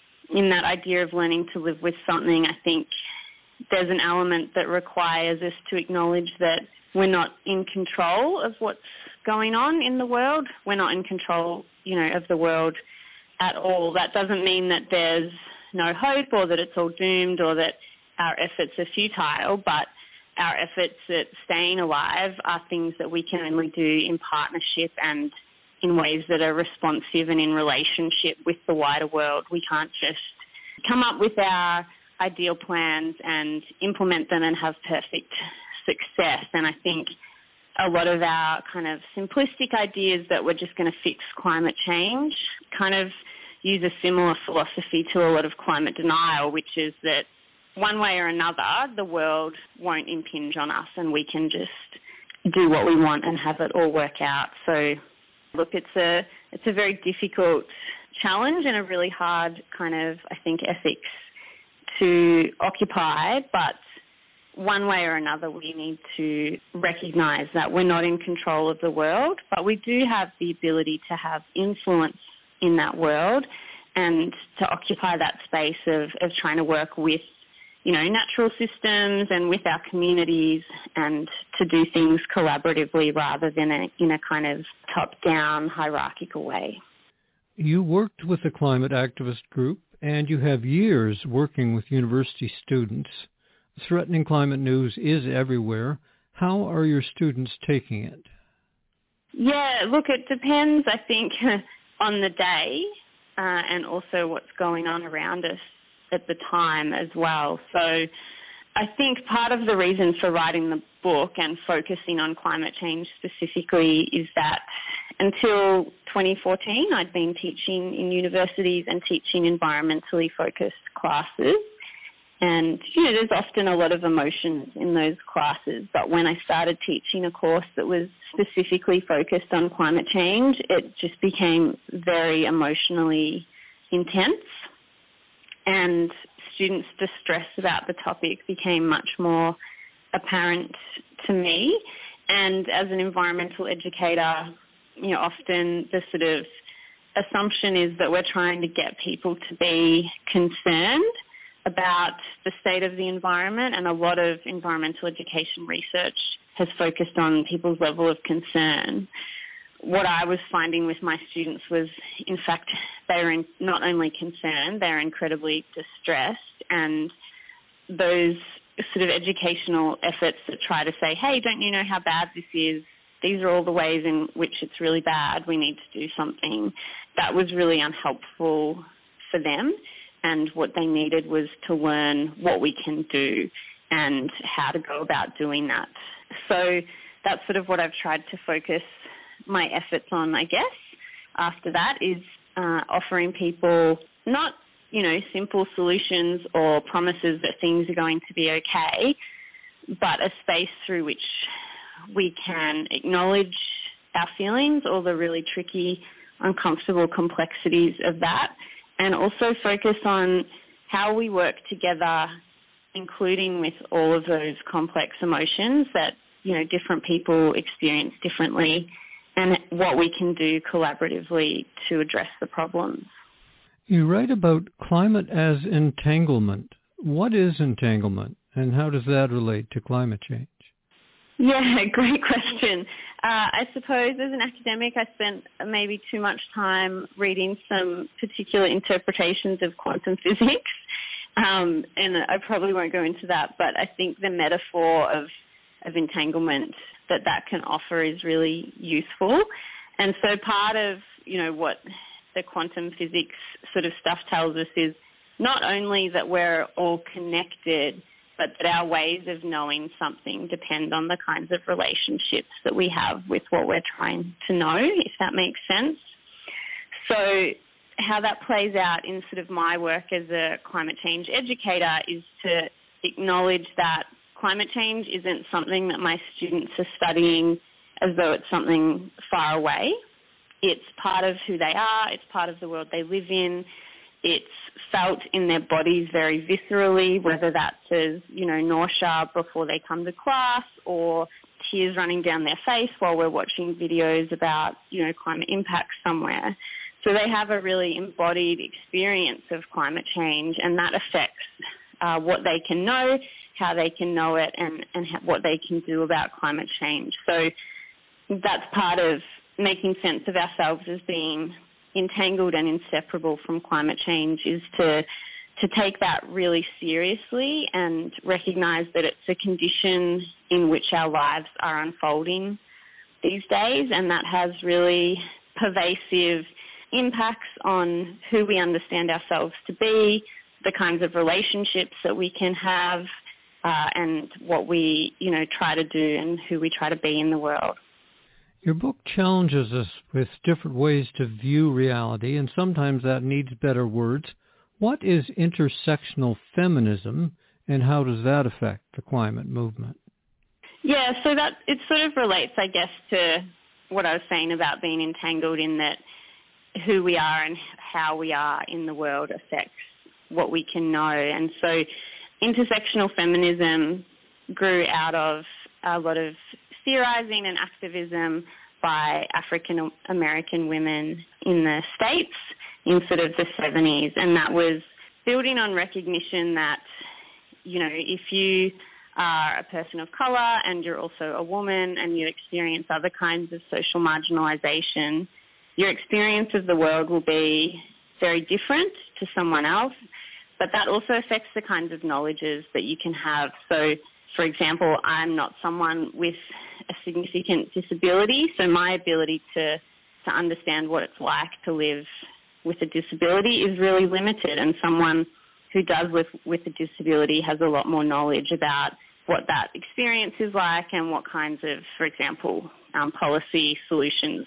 in that idea of learning to live with something, I think there's an element that requires us to acknowledge that we're not in control of what's going on in the world. We're not in control, you know, of the world at all. That doesn't mean that there's no hope or that it's all doomed or that our efforts are futile, but our efforts at staying alive are things that we can only do in partnership and in ways that are responsive and in relationship with the wider world. We can't just come up with our ideal plans and implement them and have perfect success. And I think a lot of our kind of simplistic ideas that we're just going to fix climate change kind of use a similar philosophy to a lot of climate denial, which is that one way or another, the world won't impinge on us and we can just do what we want and have it all work out. So look, it's a it's a very difficult challenge and a really hard kind of, I think, ethics to occupy, but one way or another we need to recognise that we're not in control of the world, but we do have the ability to have influence in that world and to occupy that space of, of trying to work with, you know, natural systems and with our communities and to do things collaboratively rather than a, in a kind of top-down hierarchical way. You worked with a climate activist group and you have years working with university students. Threatening climate news is everywhere. How are your students taking it? Yeah, look, it depends, I think, on the day uh, and also what's going on around us at the time as well. So I think part of the reason for writing the book and focusing on climate change specifically is that until twenty fourteen, I'd been teaching in universities and teaching environmentally focused classes. And, you know, there's often a lot of emotions in those classes. But when I started teaching a course that was specifically focused on climate change, it just became very emotionally intense. And students' distress about the topic became much more apparent to me. And as an environmental educator, you know, often the sort of assumption is that we're trying to get people to be concerned about the state of the environment, and a lot of environmental education research has focused on people's level of concern. What I was finding with my students was, in fact, they were in, not only concerned, they're incredibly distressed, and those sort of educational efforts that try to say, hey, don't you know how bad this is? These are all the ways in which it's really bad. We need to do something. That was really unhelpful for them. And what they needed was to learn what we can do and how to go about doing that. So that's sort of what I've tried to focus my efforts on, I guess, after that, is uh, offering people not, you know, simple solutions or promises that things are going to be okay, but a space through which we can acknowledge our feelings, all the really tricky, uncomfortable complexities of that, and also focus on how we work together, including with all of those complex emotions that, you know, different people experience differently, and what we can do collaboratively to address the problems. You write about climate as entanglement. What is entanglement, and how does that relate to climate change? Yeah, great question. Uh, I suppose as an academic, I spent maybe too much time reading some particular interpretations of quantum physics, um, and I probably won't go into that, but I think the metaphor of, of entanglement that that can offer is really useful. And so part of, you know, what the quantum physics sort of stuff tells us is not only that we're all connected, but that our ways of knowing something depend on the kinds of relationships that we have with what we're trying to know, if that makes sense. So how that plays out in sort of my work as a climate change educator is to acknowledge that climate change isn't something that my students are studying as though it's something far away. It's part of who they are. It's part of the world they live in. It's felt in their bodies very viscerally, whether that's as, you know, nausea before they come to class or tears running down their face while we're watching videos about, you know, climate impacts somewhere. So they have a really embodied experience of climate change, and that affects uh, what they can know, how they can know it, and, and ha- what they can do about climate change. So that's part of making sense of ourselves as being entangled and inseparable from climate change, is to to take that really seriously and recognize that it's a condition in which our lives are unfolding these days, and that has really pervasive impacts on who we understand ourselves to be, the kinds of relationships that we can have, uh, and what we, you know, try to do and who we try to be in the world. Your book challenges us with different ways to view reality, and sometimes that needs better words. What is intersectional feminism, and how does that affect the climate movement? Yeah, so that it sort of relates, I guess, to what I was saying about being entangled, in that who we are and how we are in the world affects what we can know. And so intersectional feminism grew out of a lot of theorizing and activism by African American women in the States in sort of the seventies. And that was building on recognition that, you know, if you are a person of color and you're also a woman and you experience other kinds of social marginalization, your experience of the world will be very different to someone else. But that also affects the kinds of knowledges that you can have. So, for example, I'm not someone with a significant disability, so my ability to, to understand what it's like to live with a disability is really limited, and someone who does live with a disability has a lot more knowledge about what that experience is like and what kinds of, for example, um, policy solutions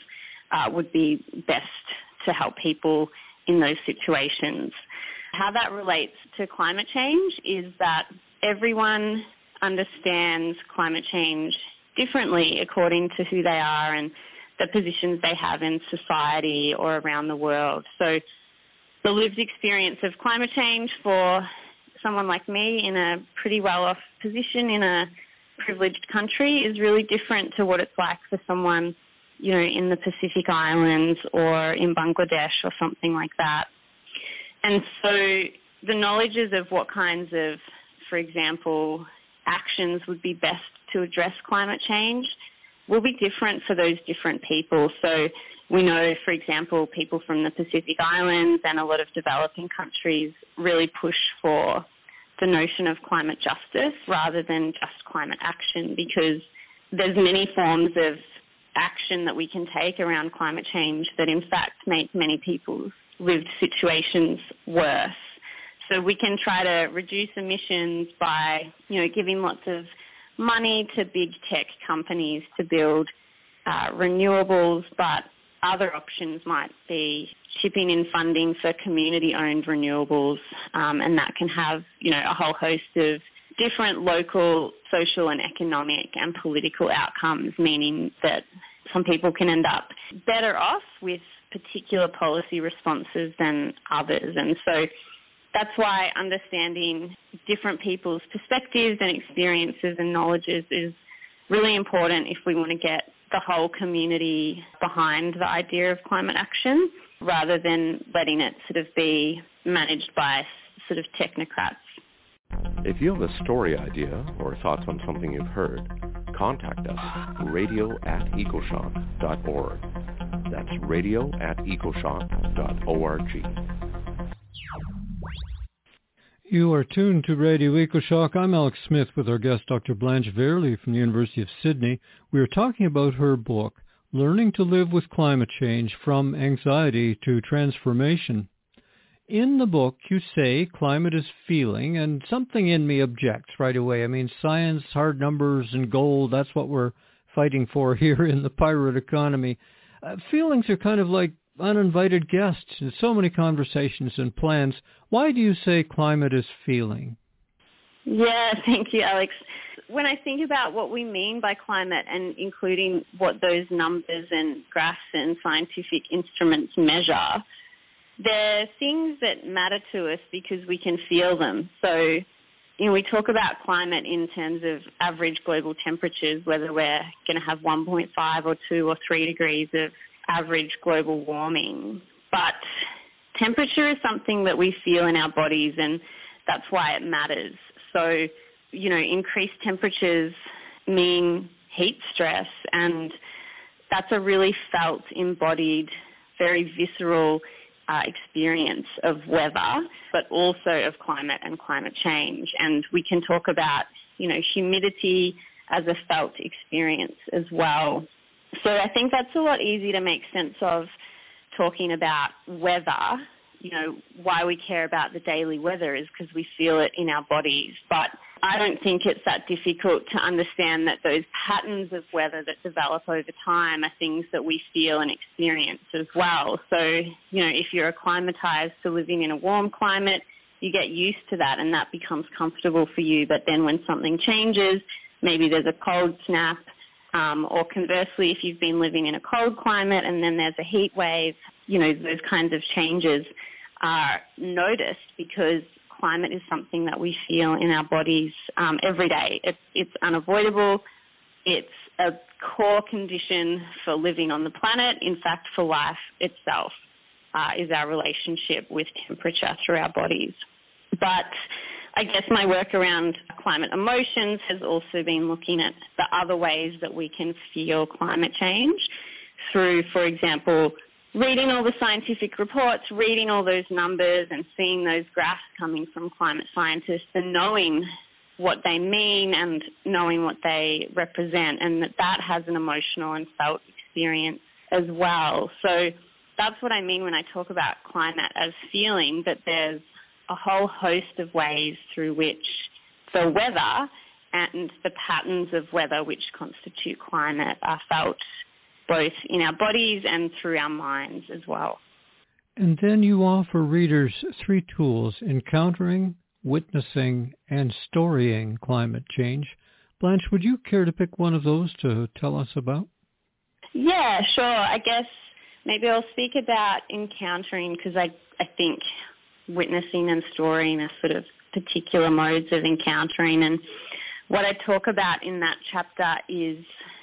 uh, would be best to help people in those situations. How that relates to climate change is that everyone understands climate change differently according to who they are and the positions they have in society or around the world. So the lived experience of climate change for someone like me in a pretty well-off position in a privileged country is really different to what it's like for someone, you know, in the Pacific Islands or in Bangladesh or something like that. And so the knowledges of what kinds of, for example, actions would be best to address climate change will be different for those different people. So we know, for example, people from the Pacific Islands and a lot of developing countries really push for the notion of climate justice rather than just climate action, because there's many forms of action that we can take around climate change that in fact make many people's lived situations worse. So we can try to reduce emissions by, you know, giving lots of money to big tech companies to build uh, renewables, but other options might be chipping in funding for community-owned renewables, um, and that can have, you know, a whole host of different local, social and economic and political outcomes, meaning that some people can end up better off with particular policy responses than others. And so that's why understanding different people's perspectives and experiences and knowledges is really important if we want to get the whole community behind the idea of climate action, rather than letting it sort of be managed by sort of technocrats. If you have a story idea or thoughts on something you've heard, contact us, radio at ecoshock dot org. That's radio at ecoshock dot org. You are tuned to Radio EcoShock. I'm Alex Smith with our guest, Doctor Blanche Verley from the University of Sydney. We are talking about her book, Learning to Live with Climate Change, From Anxiety to Transformation. In the book, you say climate is feeling, and something in me objects right away. I mean, science, hard numbers, and gold, that's what we're fighting for here in the pirate economy. Uh, feelings are kind of like uninvited guests in so many conversations and plans. Why do you say climate is feeling? Yeah, thank you, Alex. When I think about what we mean by climate, and including what those numbers and graphs and scientific instruments measure, they're things that matter to us because we can feel them. So, you know, we talk about climate in terms of average global temperatures, whether we're going to have one point five or two or three degrees of average global warming. But temperature is something that we feel in our bodies, and that's why it matters. So, you know, increased temperatures mean heat stress, and that's a really felt, embodied, very visceral uh, experience of weather, but also of climate and climate change. And we can talk about, you know, humidity as a felt experience as well. So I think that's a lot easier to make sense of talking about weather. You know, why we care about the daily weather is because we feel it in our bodies. But I don't think it's that difficult to understand that those patterns of weather that develop over time are things that we feel and experience as well. So, you know, if you're acclimatized to living in a warm climate, you get used to that and that becomes comfortable for you. But then when something changes, maybe there's a cold snap, Um, or conversely, if you've been living in a cold climate and then there's a heat wave, you know, those kinds of changes are noticed because climate is something that we feel in our bodies um, every day. It's, it's unavoidable. It's a core condition for living on the planet. In fact, for life itself uh, is our relationship with temperature through our bodies. But I guess my work around climate emotions has also been looking at the other ways that we can feel climate change through, for example, reading all the scientific reports, reading all those numbers and seeing those graphs coming from climate scientists and knowing what they mean and knowing what they represent, and that that has an emotional and felt experience as well. So that's what I mean when I talk about climate as feeling, that there's a whole host of ways through which the weather and the patterns of weather which constitute climate are felt both in our bodies and through our minds as well. And then you offer readers three tools: encountering, witnessing, and storying climate change. Blanche, would you care to pick one of those to tell us about? Yeah, sure. I guess maybe I'll speak about encountering, because I, I think witnessing and storying are sort of particular modes of encountering. And what I talk about in that chapter is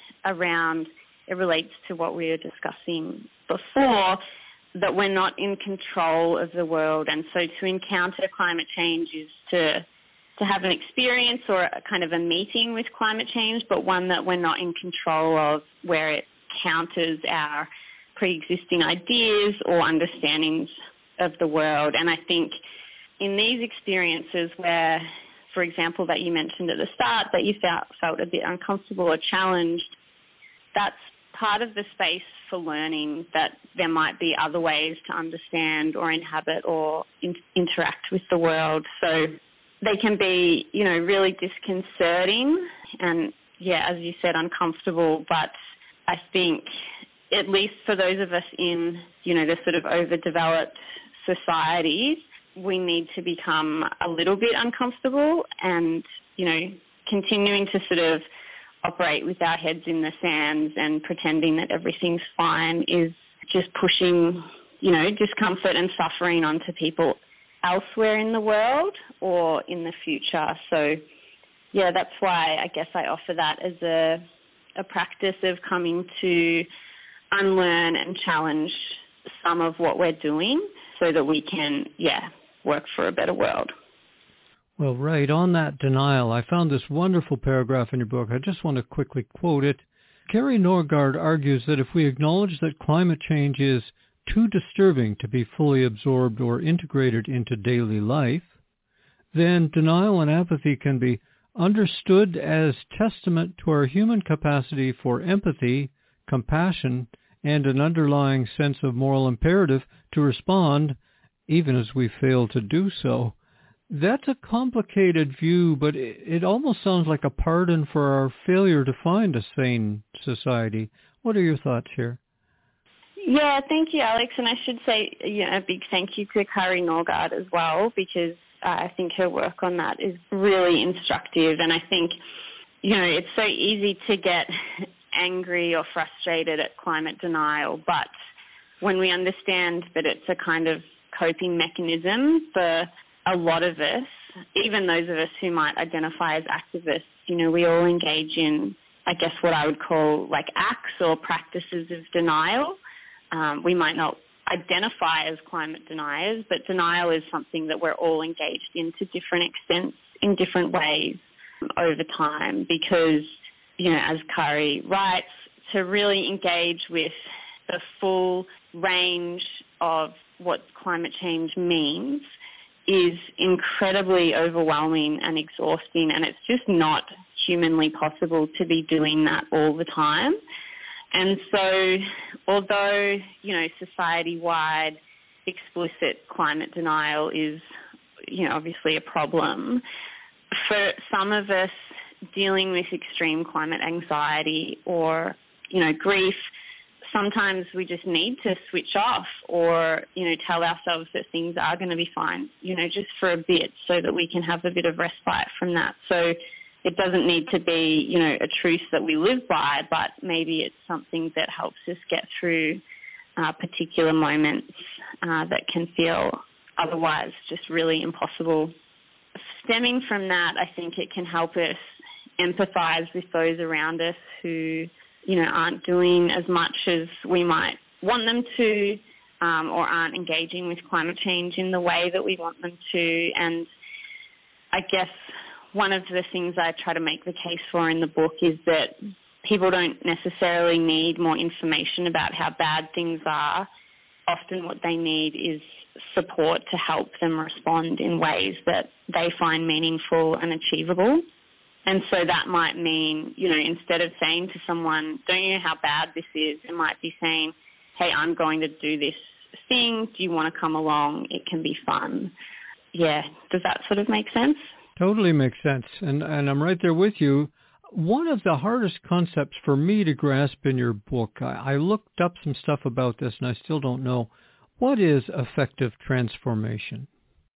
around, it relates to what we were discussing before, that we're not in control of the world. And so to encounter climate change is to to have an experience or a kind of a meeting with climate change, but one that we're not in control of, where it counters our pre-existing ideas or understandings of the world. And I think in these experiences where, for example, that you mentioned at the start, that you felt, felt a bit uncomfortable or challenged, that's part of the space for learning that there might be other ways to understand or inhabit or in, interact with the world. So they can be, you know, really disconcerting and, yeah, as you said, uncomfortable. But I think, at least for those of us in, you know, the sort of overdeveloped societies, we need to become a little bit uncomfortable and, you know, continuing to sort of operate with our heads in the sand and pretending that everything's fine is just pushing, you know, discomfort and suffering onto people elsewhere in the world or in the future. So, yeah, that's why I guess I offer that as a, a practice of coming to unlearn and challenge some of what we're doing so that we can, yeah, work for a better world. Well, right, on that denial, I found this wonderful paragraph in your book. I just want to quickly quote it. Kari Norgaard argues that if we acknowledge that climate change is too disturbing to be fully absorbed or integrated into daily life, then denial and apathy can be understood as testament to our human capacity for empathy, compassion, and an underlying sense of moral imperative to respond, even as we fail to do so. That's a complicated view, but it, it almost sounds like a pardon for our failure to find a sane society. What are your thoughts here? Yeah, thank you, Alex. And I should say, you know, a big thank you to Kari Norgaard as well, because uh, I think her work on that is really instructive. And I think, you know, it's so easy to get angry or frustrated at climate denial, but when we understand that it's a kind of coping mechanism for a lot of us, even those of us who might identify as activists, you know, we all engage in, I guess, what I would call like acts or practices of denial. Um, we might not identify as climate deniers, but denial is something that we're all engaged in to different extents in different ways over time because, you know, as Kari writes, to really engage with the full range of what climate change means is incredibly overwhelming and exhausting, and it's just not humanly possible to be doing that all the time. And so although, you know, society-wide explicit climate denial is, you know, obviously a problem, for some of us dealing with extreme climate anxiety or, you know, grief, sometimes we just need to switch off or, you know, tell ourselves that things are going to be fine, you know, just for a bit so that we can have a bit of respite from that. So it doesn't need to be, you know, a truce that we live by, but maybe it's something that helps us get through uh, particular moments uh, that can feel otherwise just really impossible. Stemming from that, I think it can help us empathize with those around us who, you know, aren't doing as much as we might want them to um, or aren't engaging with climate change in the way that we want them to. And I guess one of the things I try to make the case for in the book is that people don't necessarily need more information about how bad things are. Often what they need is support to help them respond in ways that they find meaningful and achievable. And so that might mean, you know, instead of saying to someone, don't you know how bad this is, it might be saying, hey, I'm going to do this thing. Do you want to come along? It can be fun. Yeah. Does that sort of make sense? Totally makes sense. And and I'm right there with you. One of the hardest concepts for me to grasp in your book, I, I looked up some stuff about this and I still don't know. What is affective transformation?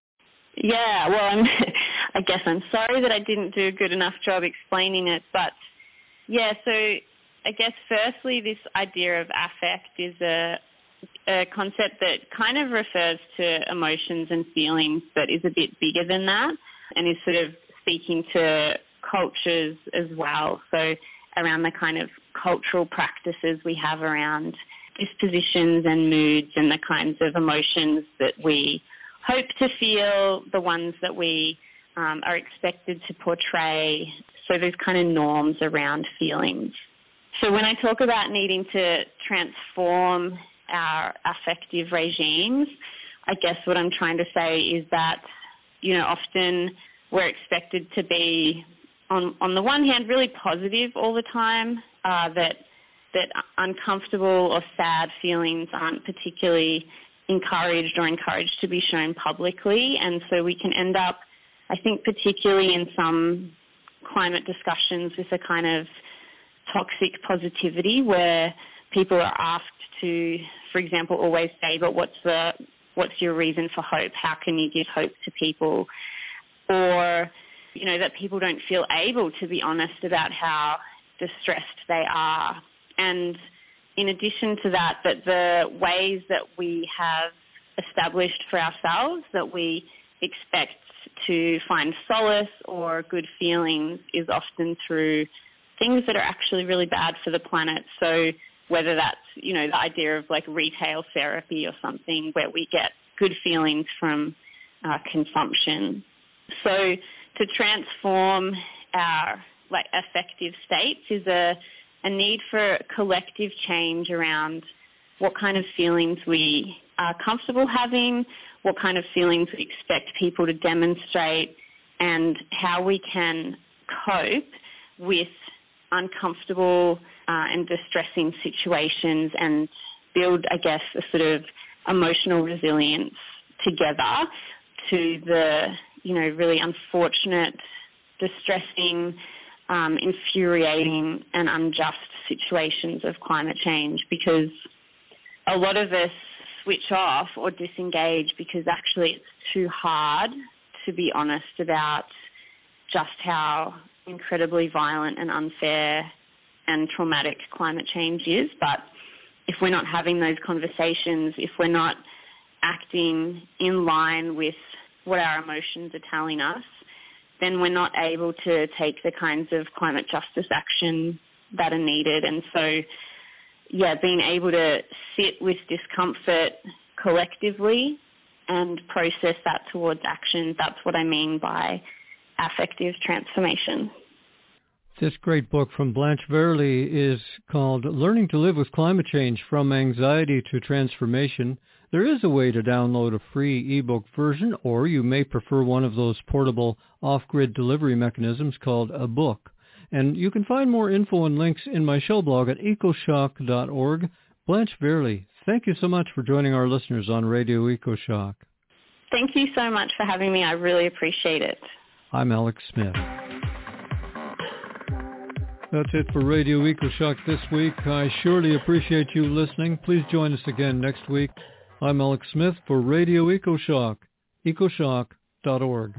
Yeah, well, I'm, I guess I'm sorry that I didn't do a good enough job explaining it. But, yeah, so I guess firstly this idea of affect is a, a concept that kind of refers to emotions and feelings but is a bit bigger than that and is sort of speaking to cultures as well, so around the kind of cultural practices we have around dispositions and moods and the kinds of emotions that we hope to feel, the ones that we um, are expected to portray, so those kind of norms around feelings. So when I talk about needing to transform our affective regimes, I guess what I'm trying to say is that, you know, often we're expected to be On, on the one hand, really positive all the time, uh, that that uncomfortable or sad feelings aren't particularly encouraged or encouraged to be shown publicly. And so we can end up, I think, particularly in some climate discussions, with a kind of toxic positivity where people are asked to, for example, always say, but what's the what's your reason for hope? How can you give hope to people? Or you know, that people don't feel able to be honest about how distressed they are. And in addition to that, that the ways that we have established for ourselves that we expect to find solace or good feelings is often through things that are actually really bad for the planet. So whether that's, you know, the idea of like retail therapy or something where we get good feelings from uh, consumption. So to transform our like affective states is a, a need for collective change around what kind of feelings we are comfortable having, what kind of feelings we expect people to demonstrate, and how we can cope with uncomfortable uh, and distressing situations and build, I guess, a sort of emotional resilience together to the, you know, really unfortunate, distressing, um, infuriating and unjust situations of climate change, because a lot of us switch off or disengage because actually it's too hard to be honest about just how incredibly violent and unfair and traumatic climate change is. But if we're not having those conversations, if we're not acting in line with what our emotions are telling us, then we're not able to take the kinds of climate justice action that are needed. And so, yeah, being able to sit with discomfort collectively and process that towards action, that's what I mean by affective transformation. This great book from Blanche Verley is called Learning to Live with Climate Change, From Anxiety to Transformation. There is a way to download a free ebook version, or you may prefer one of those portable off-grid delivery mechanisms called a book. And you can find more info and links in my show blog at ecoshock dot org. Blanche Verley, thank you so much for joining our listeners on Radio EcoShock. Thank you so much for having me. I really appreciate it. I'm Alex Smith. That's it for Radio EcoShock this week. I surely appreciate you listening. Please join us again next week. I'm Alex Smith for Radio EcoShock, ecoshock dot org.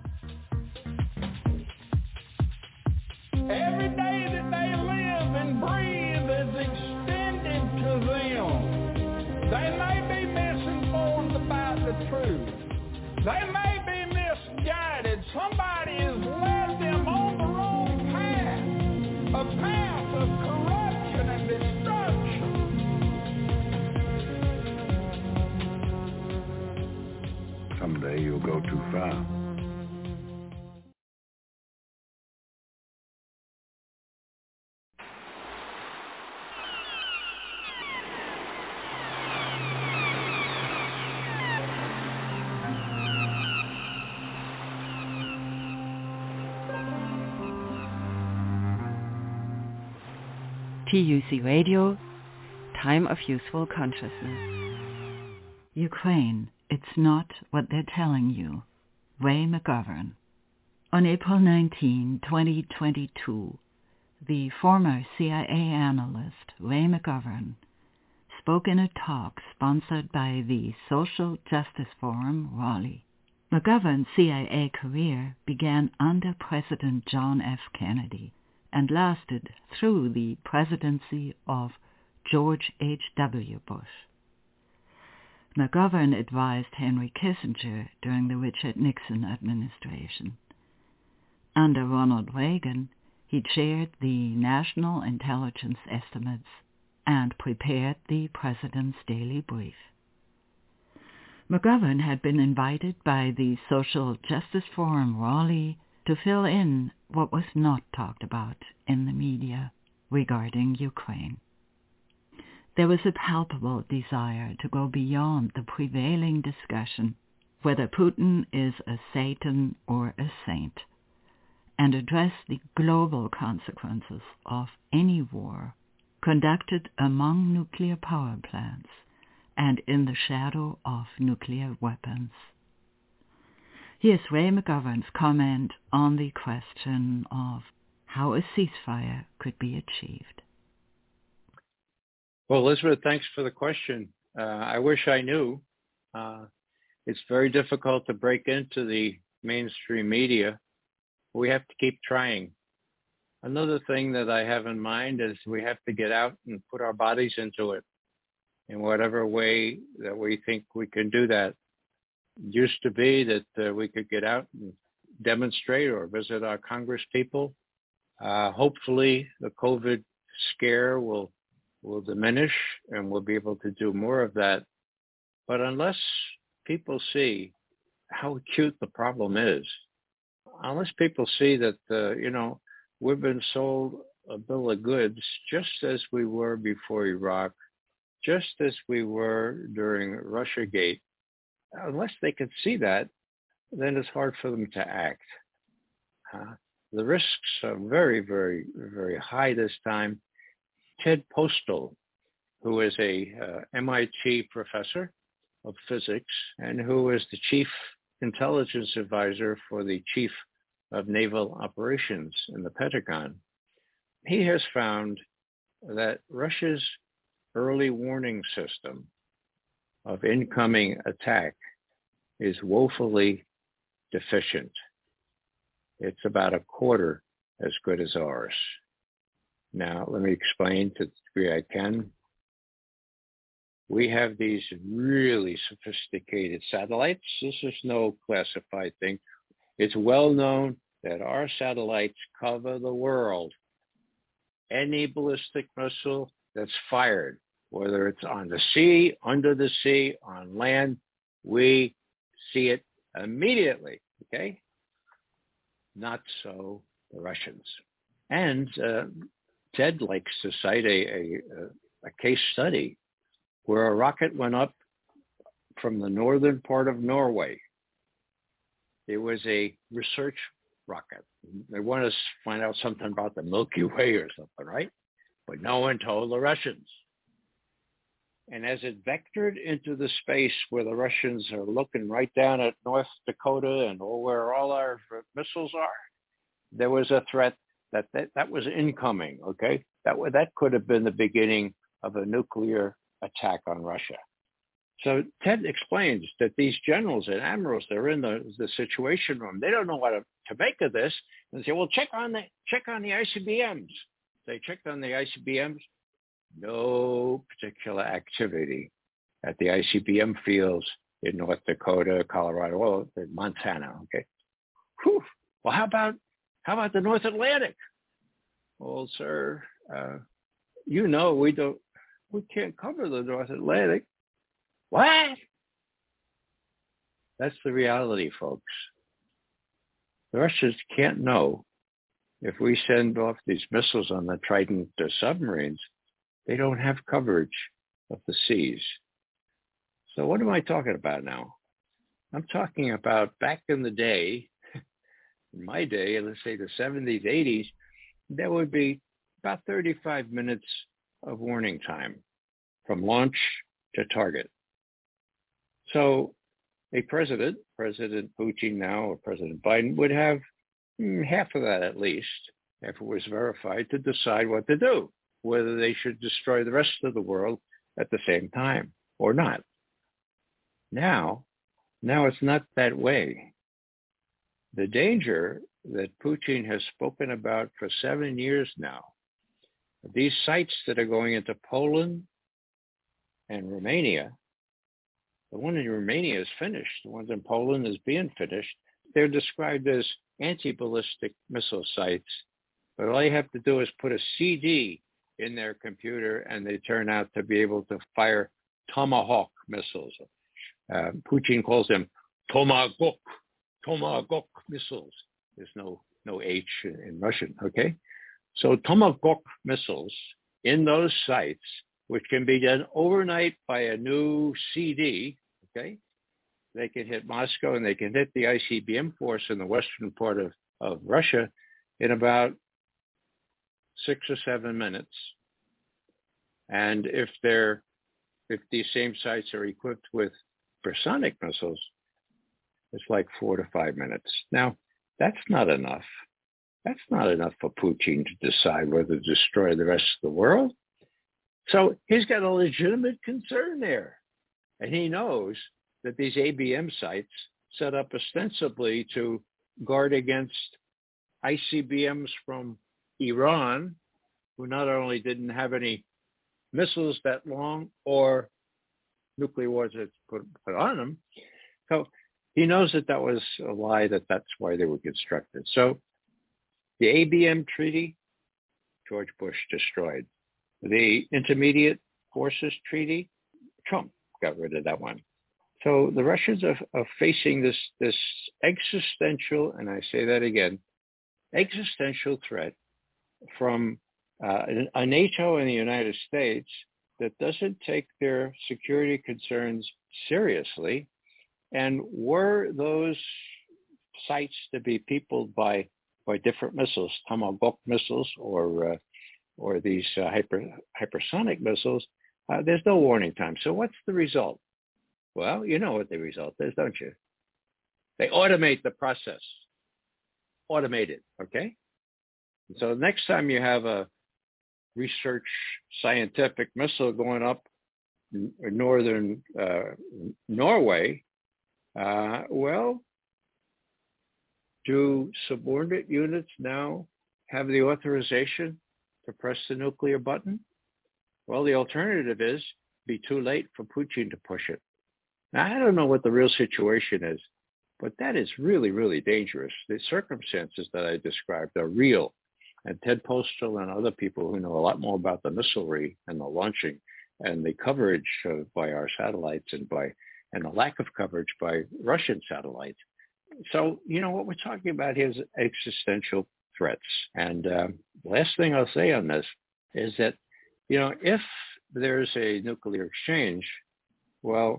Every day that they live and breathe is extended to them. They may be misinformed about the truth. They may be misguided. Somebody has led them on the wrong path, a path of corruption and destruction. Someday you'll go too far. T U C Radio, Time of Useful Consciousness. Ukraine, it's not what they're telling you. Ray McGovern. On April nineteenth, twenty twenty-two, the former C I A analyst Ray McGovern spoke in a talk sponsored by the Social Justice Forum, Raleigh. McGovern's C I A career began under President John F. Kennedy and lasted through the presidency of George H W. Bush. McGovern advised Henry Kissinger during the Richard Nixon administration. Under Ronald Reagan, he chaired the National Intelligence Estimates and prepared the President's Daily Brief. McGovern had been invited by the Social Justice Forum Raleigh to fill in what was not talked about in the media regarding Ukraine. There was a palpable desire to go beyond the prevailing discussion whether Putin is a Satan or a saint, and address the global consequences of any war conducted among nuclear power plants and in the shadow of nuclear weapons. Here's Ray McGovern's comment on the question of how a ceasefire could be achieved. Well, Elizabeth, thanks for the question. Uh, I wish I knew. Uh, it's very difficult to break into the mainstream media. We have to keep trying. Another thing that I have in mind is we have to get out and put our bodies into it in whatever way that we think we can do that. It used to be that uh, we could get out and demonstrate or visit our Congress people. Uh, hopefully the COVID scare will will diminish and we'll be able to do more of that. But unless people see how acute the problem is, unless people see that, uh, you know, we've been sold a bill of goods just as we were before Iraq, just as we were during Russiagate, unless they can see that, then it's hard for them to act. Uh, the risks are very, very, very high this time. Ted Postel, who is a uh, M I T professor of physics and who is the chief intelligence advisor for the chief of naval operations in the Pentagon, he has found that Russia's early warning system of incoming attack is woefully deficient. It's about a quarter as good as ours. Now, let me explain to the degree I can. We have these really sophisticated satellites. This is no classified thing. It's well known that our satellites cover the world. Any ballistic missile that's fired, whether it's on the sea, under the sea, on land, we see it immediately, okay? Not so the Russians. And uh, Ted likes to cite a, a, a case study where a rocket went up from the northern part of Norway. It was a research rocket. They wanted to find out something about the Milky Way or something, right? But no one told the Russians. And as it vectored into the space where the Russians are looking right down at North Dakota and where all our missiles are, there was a threat that that, that was incoming, okay? That, that could have been the beginning of a nuclear attack on Russia. So Ted explains that these generals and admirals, they're in the, the situation room. They don't know what to, to make of this. And they say, well, check on the check on the I C B Ms. They checked on the I C B Ms. No particular activity at the I C B M fields in North Dakota, Colorado, well, Montana. Okay. Whew. Well, how about how about the North Atlantic? Well, sir, uh, you know we don't we can't cover the North Atlantic. What? That's the reality, folks. The Russians can't know if we send off these missiles on the Trident uh, submarines. They don't have coverage of the seas. So what am I talking about now? I'm talking about back in the day, in my day, let's say the seventies, eighties, there would be about thirty-five minutes of warning time from launch to target. So a president, President Putin now, or President Biden, would have mm, half of that at least if it was verified, to decide what to do, whether they should destroy the rest of the world at the same time or not. Now, now it's not that way. The danger that Putin has spoken about for seven years now, these sites that are going into Poland and Romania, the one in Romania is finished. The ones in Poland is being finished. They're described as anti-ballistic missile sites, but all you have to do is put a C D in their computer and they turn out to be able to fire Tomahawk missiles. Uh, Putin calls them Tomahawk, Tomahawk missiles. There's no, no H in, in Russian, okay? So Tomahawk missiles in those sites, which can be done overnight by a new C D, okay? They can hit Moscow and they can hit the I C B M force in the western part of, of Russia in about six or seven minutes. And if they're, if these same sites are equipped with hypersonic missiles, it's like four to five minutes. Now, that's not enough. That's not enough for Putin to decide whether to destroy the rest of the world. So he's got a legitimate concern there. And he knows that these A B M sites set up ostensibly to guard against I C B Ms from Iran, who not only didn't have any missiles that long or nuclear warheads put, put on them. So he knows that that was a lie, that that's why they were constructed. So the A B M treaty, George Bush destroyed. The Intermediate Forces Treaty, Trump got rid of that one. So the Russians are, are facing this, this existential, and I say that again, existential threat from uh, a NATO and the United States that doesn't take their security concerns seriously. And were those sites to be peopled by, by different missiles, Tomahawk missiles or uh, or these uh, hyper, hypersonic missiles, uh, there's no warning time. So what's the result? Well, you know what the result is, don't you? They automate the process. Automate it, okay? And so next time you have a research scientific missile going up in northern uh, Norway, uh, well, do subordinate units now have the authorization to press the nuclear button? Well, the alternative is be too late for Putin to push it. Now, I don't know what the real situation is, but that is really, really dangerous. The circumstances that I described are real. And Ted Postal and other people who know a lot more about the missilery and the launching and the coverage uh, by our satellites and by and the lack of coverage by Russian satellites. So, you know, what we're talking about here is existential threats. And uh, last thing I'll say on this is that, you know, if there's a nuclear exchange, well,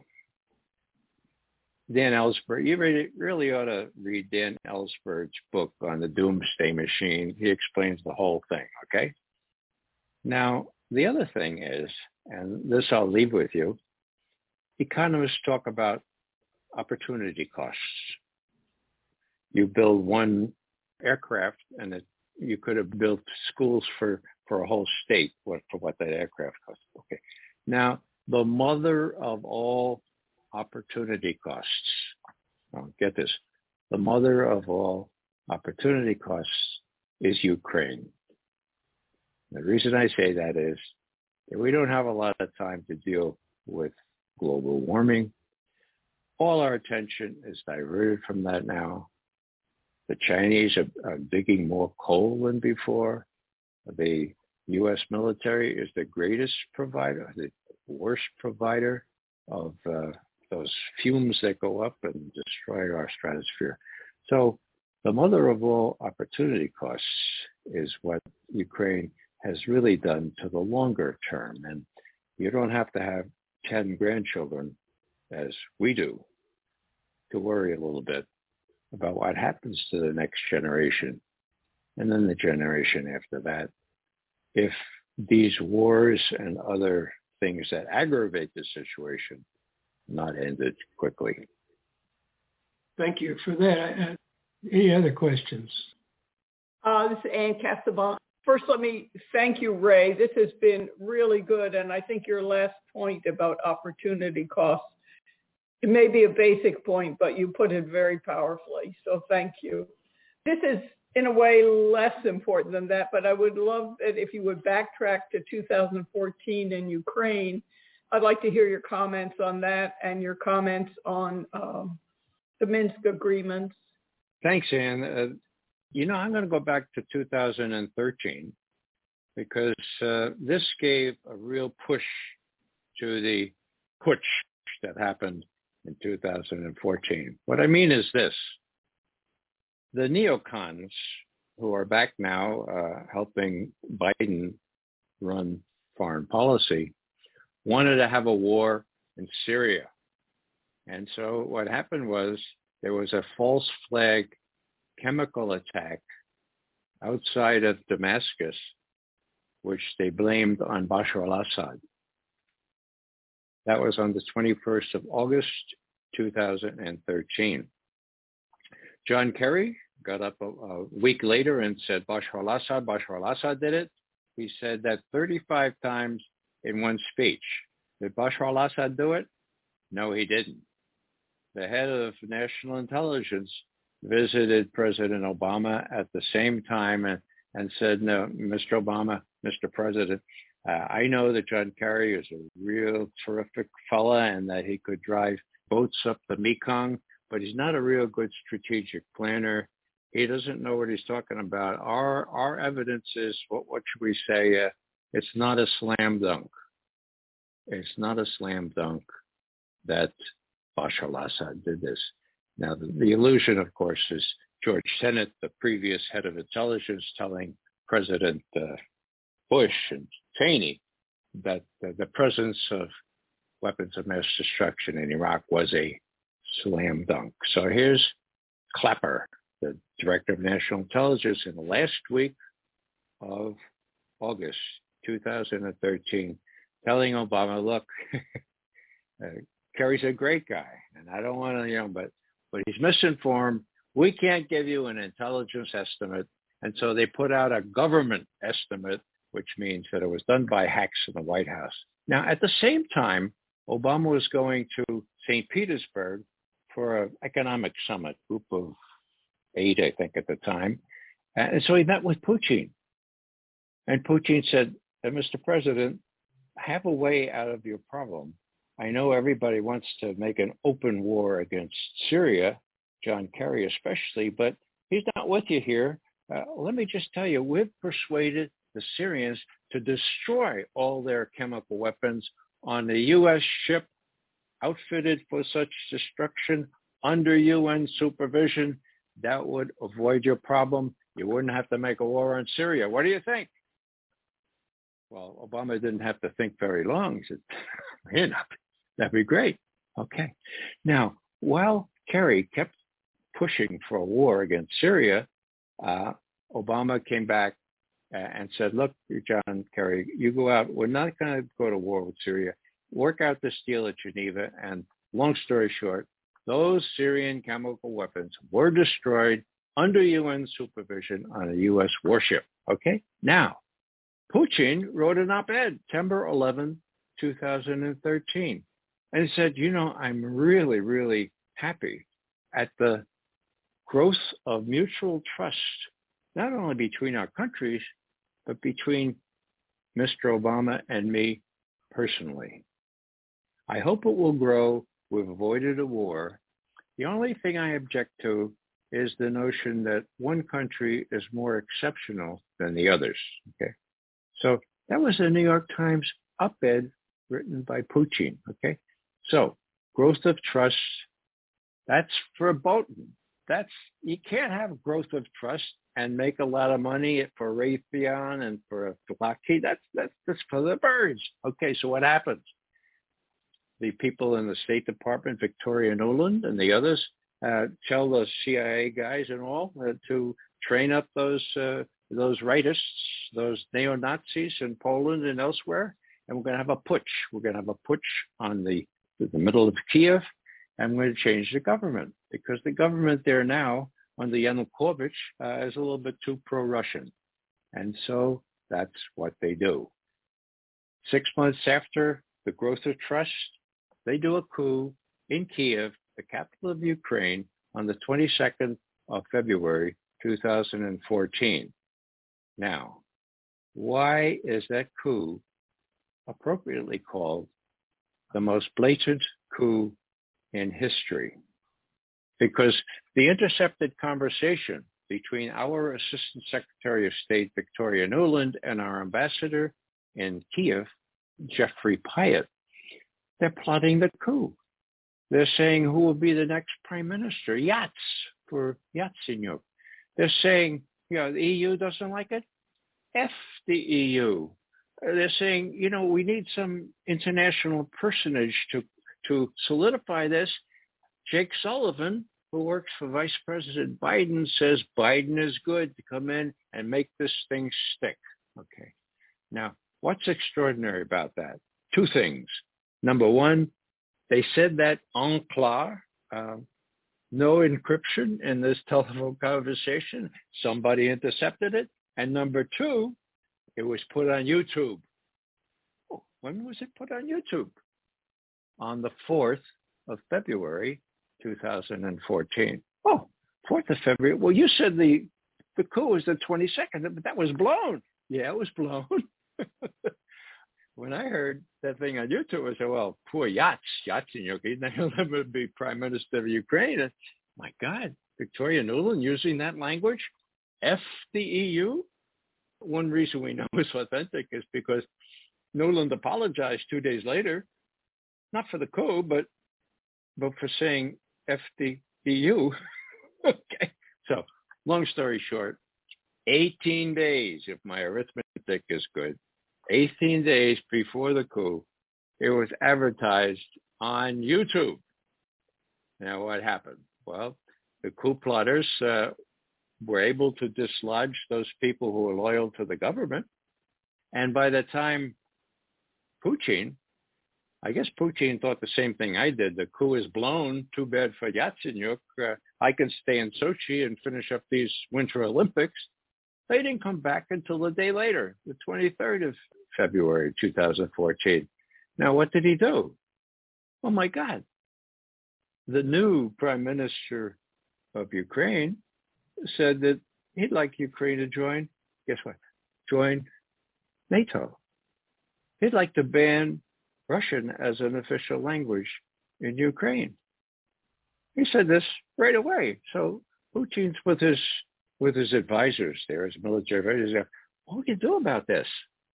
Dan Ellsberg, you really, really ought to read Dan Ellsberg's book on the doomsday machine. He explains the whole thing, okay? Now, the other thing is, and this I'll leave with you, economists talk about opportunity costs. You build one aircraft and it, you could have built schools for, for a whole state what, for what that aircraft cost. Okay. Now, the mother of all opportunity costs, oh, get this, the mother of all opportunity costs is Ukraine. The reason I say that is that we don't have a lot of time to deal with global warming. All our attention is diverted from that now. The Chinese are, are digging more coal than before. The U S military is the greatest provider, the worst provider of uh, those fumes that go up and destroy our stratosphere. So the mother of all opportunity costs is what Ukraine has really done to the longer term. And you don't have to have ten grandchildren, as we do, to worry a little bit about what happens to the next generation and then the generation after that if these wars and other things that aggravate the situation not ended quickly. Thank you for that. Uh, any other questions? Uh, this is Ann Casaban. First, let me thank you, Ray. This has been really good, and I think your last point about opportunity costs, it may be a basic point, but you put it very powerfully, so thank you. This is, in a way, less important than that, but I would love it if you would backtrack to two thousand fourteen in Ukraine. I'd like to hear your comments on that and your comments on um, the Minsk agreements. Thanks, Ann. Uh, you know, I'm going to go back to two thousand thirteen because uh, this gave a real push to the putsch that happened in two thousand fourteen. What I mean is this. The neocons who are back now uh, helping Biden run foreign policy wanted to have a war in Syria. And so what happened was there was a false flag chemical attack outside of Damascus, which they blamed on Bashar al-Assad. That was on the twenty-first of August, two thousand thirteen. John Kerry got up a, a week later and said, Bashar al-Assad, Bashar al-Assad did it. He said that thirty-five times in one speech. Did Bashar al-Assad do it? No, he didn't. The head of national intelligence visited President Obama at the same time and, and said, no, Mister Obama, Mister President, uh, I know that John Kerry is a real terrific fella and that he could drive boats up the Mekong, but he's not a real good strategic planner. He doesn't know what he's talking about. Our our evidence is, what, what should we say, uh, it's not a slam dunk. It's not a slam dunk that Bashar al-Assad did this. Now, the, the illusion, of course, is George Tenet, the previous head of intelligence, telling President uh, Bush and Cheney that uh, the presence of weapons of mass destruction in Iraq was a slam dunk. So here's Clapper, the director of national intelligence, in the last week of August two thousand thirteen, telling Obama, look, uh, Kerry's a great guy, and I don't want to, you know, but, but he's misinformed. We can't give you an intelligence estimate. And so they put out a government estimate, which means that it was done by hacks in the White House. Now, at the same time, Obama was going to Saint Petersburg for an economic summit, group of eight, I think, at the time. And so he met with Putin. And Putin said, Mister President, have a way out of your problem. I know everybody wants to make an open war against Syria, John Kerry especially, but he's not with you here. Uh, let me just tell you, we've persuaded the Syrians to destroy all their chemical weapons on a U S ship outfitted for such destruction under U N supervision. That would avoid your problem. You wouldn't have to make a war on Syria. What do you think? Well, Obama didn't have to think very long. He said, you know, that'd be great. Okay. Now, while Kerry kept pushing for a war against Syria, uh, Obama came back and said, look, John Kerry, you go out. We're not going to go to war with Syria. Work out this deal at Geneva. And long story short, those Syrian chemical weapons were destroyed under U N supervision on a U S warship. Okay? Now, Putin wrote an op-ed, September eleventh, two thousand thirteen. And he said, you know, I'm really, really happy at the growth of mutual trust, not only between our countries, but between Mister Obama and me personally. I hope it will grow. We've avoided a war. The only thing I object to is the notion that one country is more exceptional than the others. Okay, so that was the New York Times op-ed written by Putin. Okay, so growth of trust, that's verboten. That's, you can't have growth of trust and make a lot of money for Raytheon and for Lockheed. That's, that's, that's for the birds. Okay, so what happens? The people in the State Department, Victoria Nuland and the others, uh, tell the C I A guys and all uh, to train up those uh, those rightists, those neo-Nazis in Poland and elsewhere, and we're going to have a putsch. We're going to have a putsch on the, the middle of Kiev, and we're going to change the government, because the government there now under Yanukovych uh, is a little bit too pro-Russian. And so that's what they do. Six months after the growth of trust, they do a coup in Kiev, the capital of Ukraine, on the twenty-second of February, two thousand fourteen. Now, why is that coup appropriately called the most blatant coup in history? Because the intercepted conversation between our Assistant Secretary of State, Victoria Nuland, and our ambassador in Kiev, Jeffrey Pyatt, they're plotting the coup. They're saying who will be the next prime minister, Yats, for Yatsenyuk. They're saying, you know, the E U doesn't like it? F the E U. They're saying, you know, we need some international personage to, to solidify this. Jake Sullivan, who works for Vice President Biden, says Biden is good to come in and make this thing stick. Okay. Now, what's extraordinary about that? Two things. Number one, they said that en clair, uh, no encryption in this telephone conversation. Somebody intercepted it. And number two, it was put on YouTube. Oh, when was it put on YouTube? On the fourth of February, two thousand fourteen. Oh, fourth of February. Well, you said the, the coup was the twenty-second, but that was blown. Yeah, it was blown. When I heard that thing on YouTube, I said, well, poor Yats, Yatsenyuk, he'll never be prime minister of Ukraine. And, my God, Victoria Nuland using that language? F the E U? One reason we know it's authentic is because Nuland apologized two days later, not for the coup, but but for saying F the E U. Okay, so long story short, eighteen days, if my arithmetic is good, eighteen days before the coup, it was advertised on YouTube. Now, what happened? Well, the coup plotters uh, were able to dislodge those people who were loyal to the government. And by the time Putin, I guess Putin thought the same thing I did. The coup is blown. Too bad for Yatsenyuk. Uh, I can stay in Sochi and finish up these Winter Olympics. They didn't come back until the day later, the twenty-third of February, two thousand fourteen. Now, what did he do? Oh, my God. The new prime minister of Ukraine said that he'd like Ukraine to join, guess what? Join NATO. He'd like to ban Russian as an official language in Ukraine. He said this right away. So Putin's with his with his advisors there, his military advisors there. What do you do about this?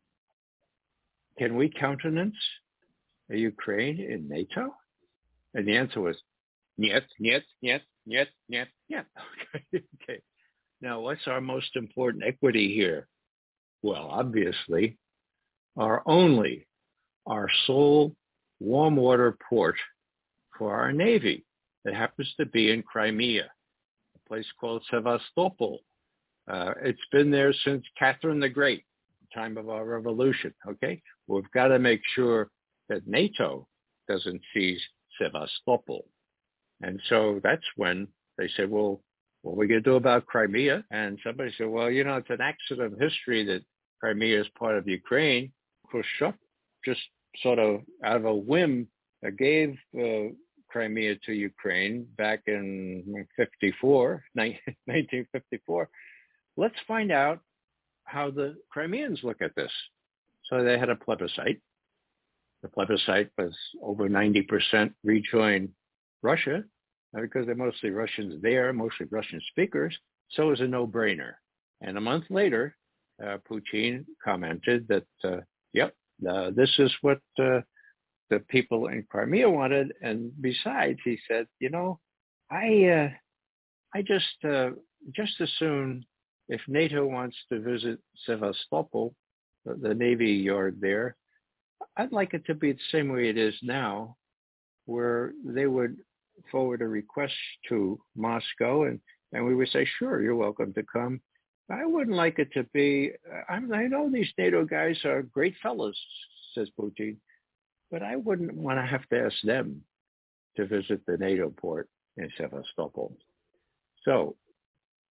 Can we countenance a Ukraine in NATO? And the answer was, niet, niet, niet, niet, niet, niet. Okay. Okay. Now, what's our most important equity here? Well, obviously, our only, our sole warm water port for our Navy that happens to be in Crimea, a place called Sevastopol. Uh, it's been there since Catherine the Great, the time of our revolution, okay? We've got to make sure that NATO doesn't seize Sevastopol. And so that's when they said, well, what are we going to do about Crimea? And somebody said, well, you know, it's an accident of history that Crimea is part of Ukraine. Khrushchev just sort of out of a whim uh, gave uh, Crimea to Ukraine back in fifty-four, nineteen fifty-four. Let's find out how the Crimeans look at this. So they had a plebiscite. The plebiscite was over ninety percent rejoin Russia, because they're mostly Russians there, mostly Russian speakers, so it was a no-brainer. And a month later, uh, Putin commented that, uh, yep, uh, this is what uh, the people in Crimea wanted. And besides, he said, you know, I uh, I just, uh, just as soon, if NATO wants to visit Sevastopol, the, the Navy yard there, I'd like it to be the same way it is now, where they would forward a request to Moscow, and, and we would say, sure, you're welcome to come. I wouldn't like it to be, I'm, I know these NATO guys are great fellows, says Putin, but I wouldn't want to have to ask them to visit the NATO port in Sevastopol. So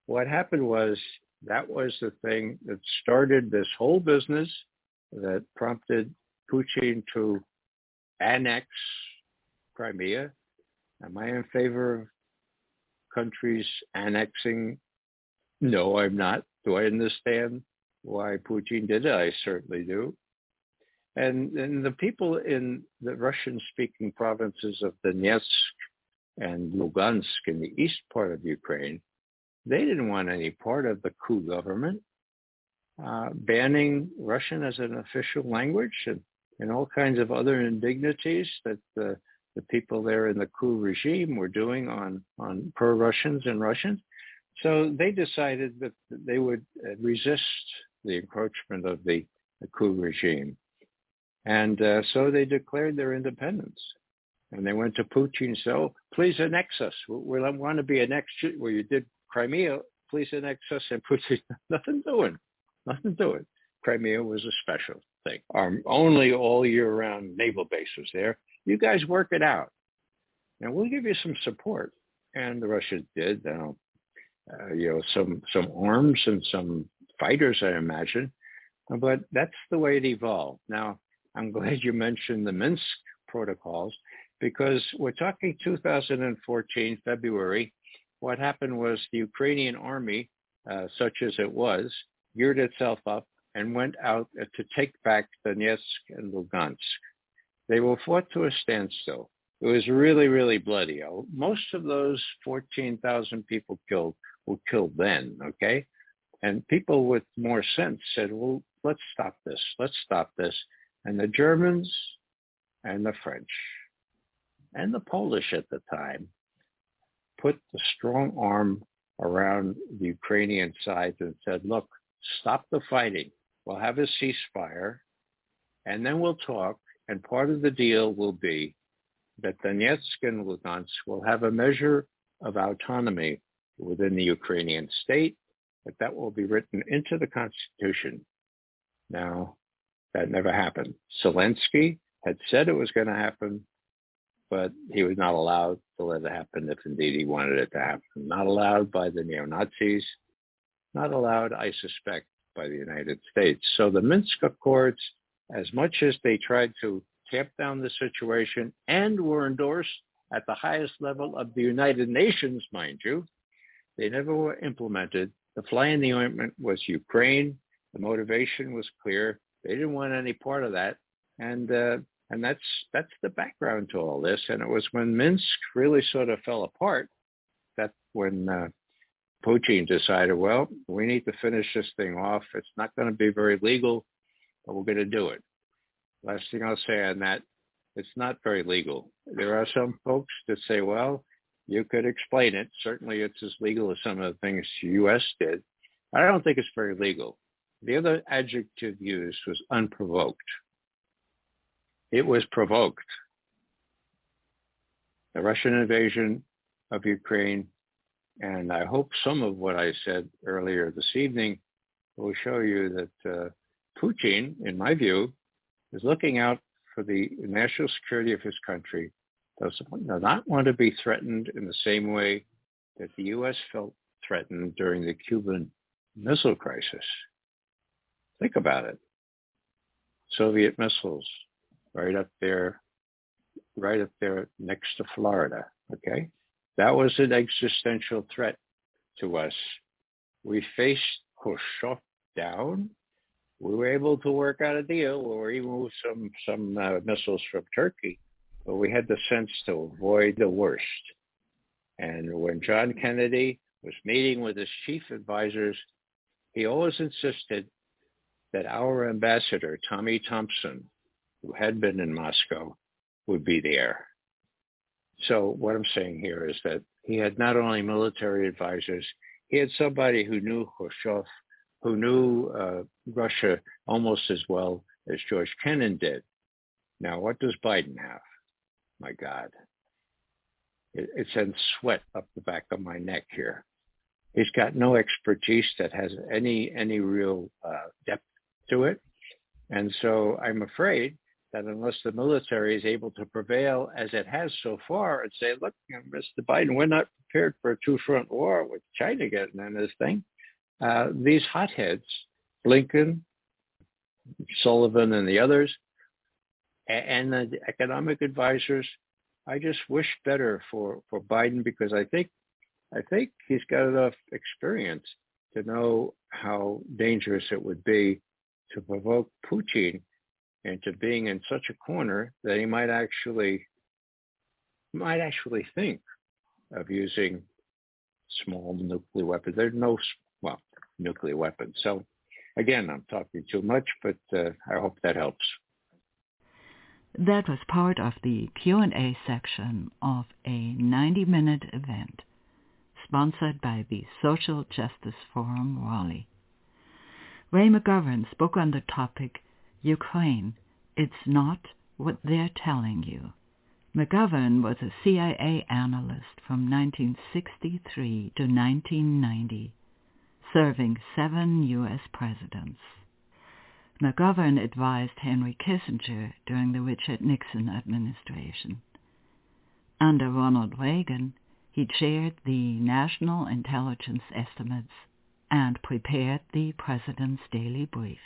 what happened was that was the thing that started this whole business that prompted Putin to annex Crimea. Am I in favor of countries annexing? No, I'm not. Do I understand why Putin did it? I certainly do. And, and the people in the Russian-speaking provinces of Donetsk and Lugansk in the east part of Ukraine, they didn't want any part of the coup government, uh, banning Russian as an official language and, and all kinds of other indignities that the, the people there in the coup regime were doing on, on pro-Russians and Russians. So they decided that they would resist the encroachment of the, the coup regime. And uh, so they declared their independence. And they went to Putin, so please annex us. We want to be annexed. Well, you did Crimea, please annex us. And Putin, nothing doing, nothing doing. Crimea was a special thing. Um, only all year-round naval base was there. You guys work it out. And we'll give you some support. And the Russians did, you know, uh, you know some, some arms and some fighters, I imagine. But that's the way it evolved. Now, I'm glad you mentioned the Minsk protocols, because we're talking two thousand fourteen, February. What happened was the Ukrainian army, uh, such as it was, geared itself up and went out to take back Donetsk and Lugansk. They were fought to a standstill. It was really, really bloody. Most of those fourteen thousand people killed were killed then, okay? And people with more sense said, well, let's stop this. Let's stop this. And the Germans and the French and the Polish at the time put the strong arm around the Ukrainian side and said, look, stop the fighting. We'll have a ceasefire, and then we'll talk. And part of the deal will be that Donetsk and Lugansk will have a measure of autonomy within the Ukrainian state, but that will be written into the Constitution. Now, that never happened. Zelensky had said it was going to happen, but he was not allowed to let it happen if indeed he wanted it to happen. Not allowed by the neo-Nazis, not allowed, I suspect, by the United States. So the Minsk Accords, as much as they tried to tamp down the situation and were endorsed at the highest level of the United Nations, mind you, they never were implemented. The fly in the ointment was Ukraine. The motivation was clear. They didn't want any part of that. And uh, and that's that's the background to all this. And it was when Minsk really sort of fell apart that when uh, Putin decided, well, we need to finish this thing off. It's not going to be very legal, but we're going to do it. Last thing I'll say on that, it's not very legal. There are some folks that say, well, you could explain it. Certainly it's as legal as some of the things the U S did. I don't think it's very legal. The other adjective used was unprovoked. It was provoked. The Russian invasion of Ukraine, and I hope some of what I said earlier this evening will show you that uh, Putin, in my view, is looking out for the national security of his country, does not want to be threatened in the same way that the U S felt threatened during the Cuban Missile Crisis. Think about it. Soviet missiles right up there, right up there next to Florida, okay? That was an existential threat to us. We faced Khrushchev down. We were able to work out a deal where we moved some, some uh, missiles from Turkey, but we had the sense to avoid the worst. And when John Kennedy was meeting with his chief advisors, he always insisted that our ambassador, Tommy Thompson, who had been in Moscow, would be there. So what I'm saying here is that he had not only military advisors, he had somebody who knew Khrushchev, who knew uh, Russia almost as well as George Kennan did. Now, what does Biden have? My God. It, it sends sweat up the back of my neck here. He's got no expertise that has any any real uh, depth to it. And so I'm afraid that unless the military is able to prevail as it has so far and say, look, you know, Mister Biden, we're not prepared for a two-front war with China getting in this thing. Uh, these hotheads, Blinken, Sullivan, and the others, and the economic advisors, I just wish better for, for Biden, because I think I think he's got enough experience to know how dangerous it would be to provoke Putin into being in such a corner that he might actually might actually think of using small nuclear weapons. There's no, well, nuclear weapons. So again, I'm talking too much, but uh, I hope that helps. That was part of the Q and A section of a ninety-minute event sponsored by the Social Justice Forum Raleigh. Ray McGovern spoke on the topic, Ukraine, It's Not What They're Telling You. McGovern was a C I A analyst from nineteen sixty-three to nineteen ninety, serving seven U S presidents. McGovern advised Henry Kissinger during the Richard Nixon administration. Under Ronald Reagan, he chaired the National Intelligence Estimates and prepared the President's Daily Brief.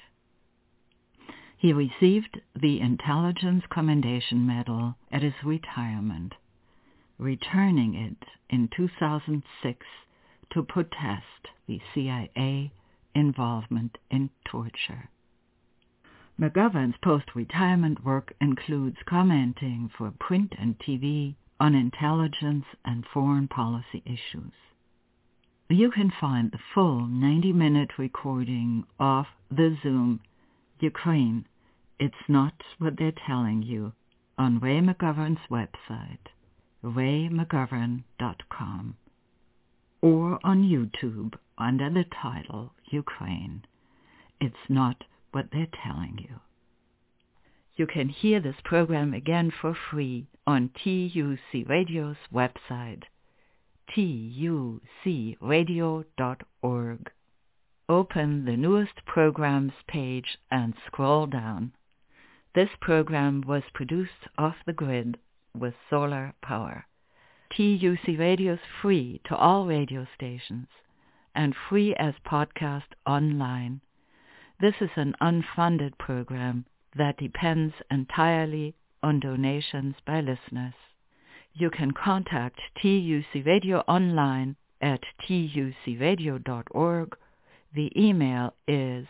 He received the Intelligence Commendation Medal at his retirement, returning it in two thousand six to protest the C I A involvement in torture. McGovern's post-retirement work includes commenting for print and T V on intelligence and foreign policy issues. You can find the full ninety-minute recording of the Zoom, Ukraine, It's Not What They're Telling You, on Ray McGovern's website, ray mcgovern dot com, or on YouTube under the title Ukraine, It's Not What They're Telling You. You can hear this program again for free on T U C Radio's website, T U C radio dot org. Open the newest programs page and scroll down. This program was produced off the grid with solar power. T U C Radio is free to all radio stations and free as podcast online. This is an unfunded program that depends entirely on donations by listeners. You can contact T U C Radio online at T U C radio dot org. The email is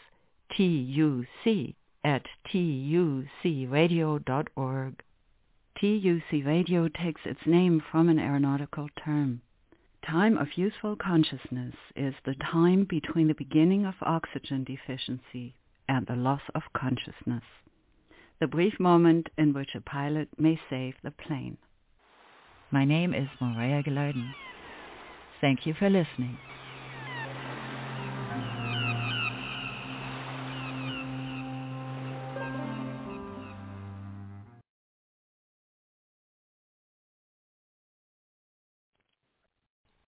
tuc at T U C radio dot org. T U C Radio takes its name from an aeronautical term. Time of useful consciousness is the time between the beginning of oxygen deficiency and the loss of consciousness, the brief moment in which a pilot may save the plane. My name is Maria Gilardin. Thank you for listening.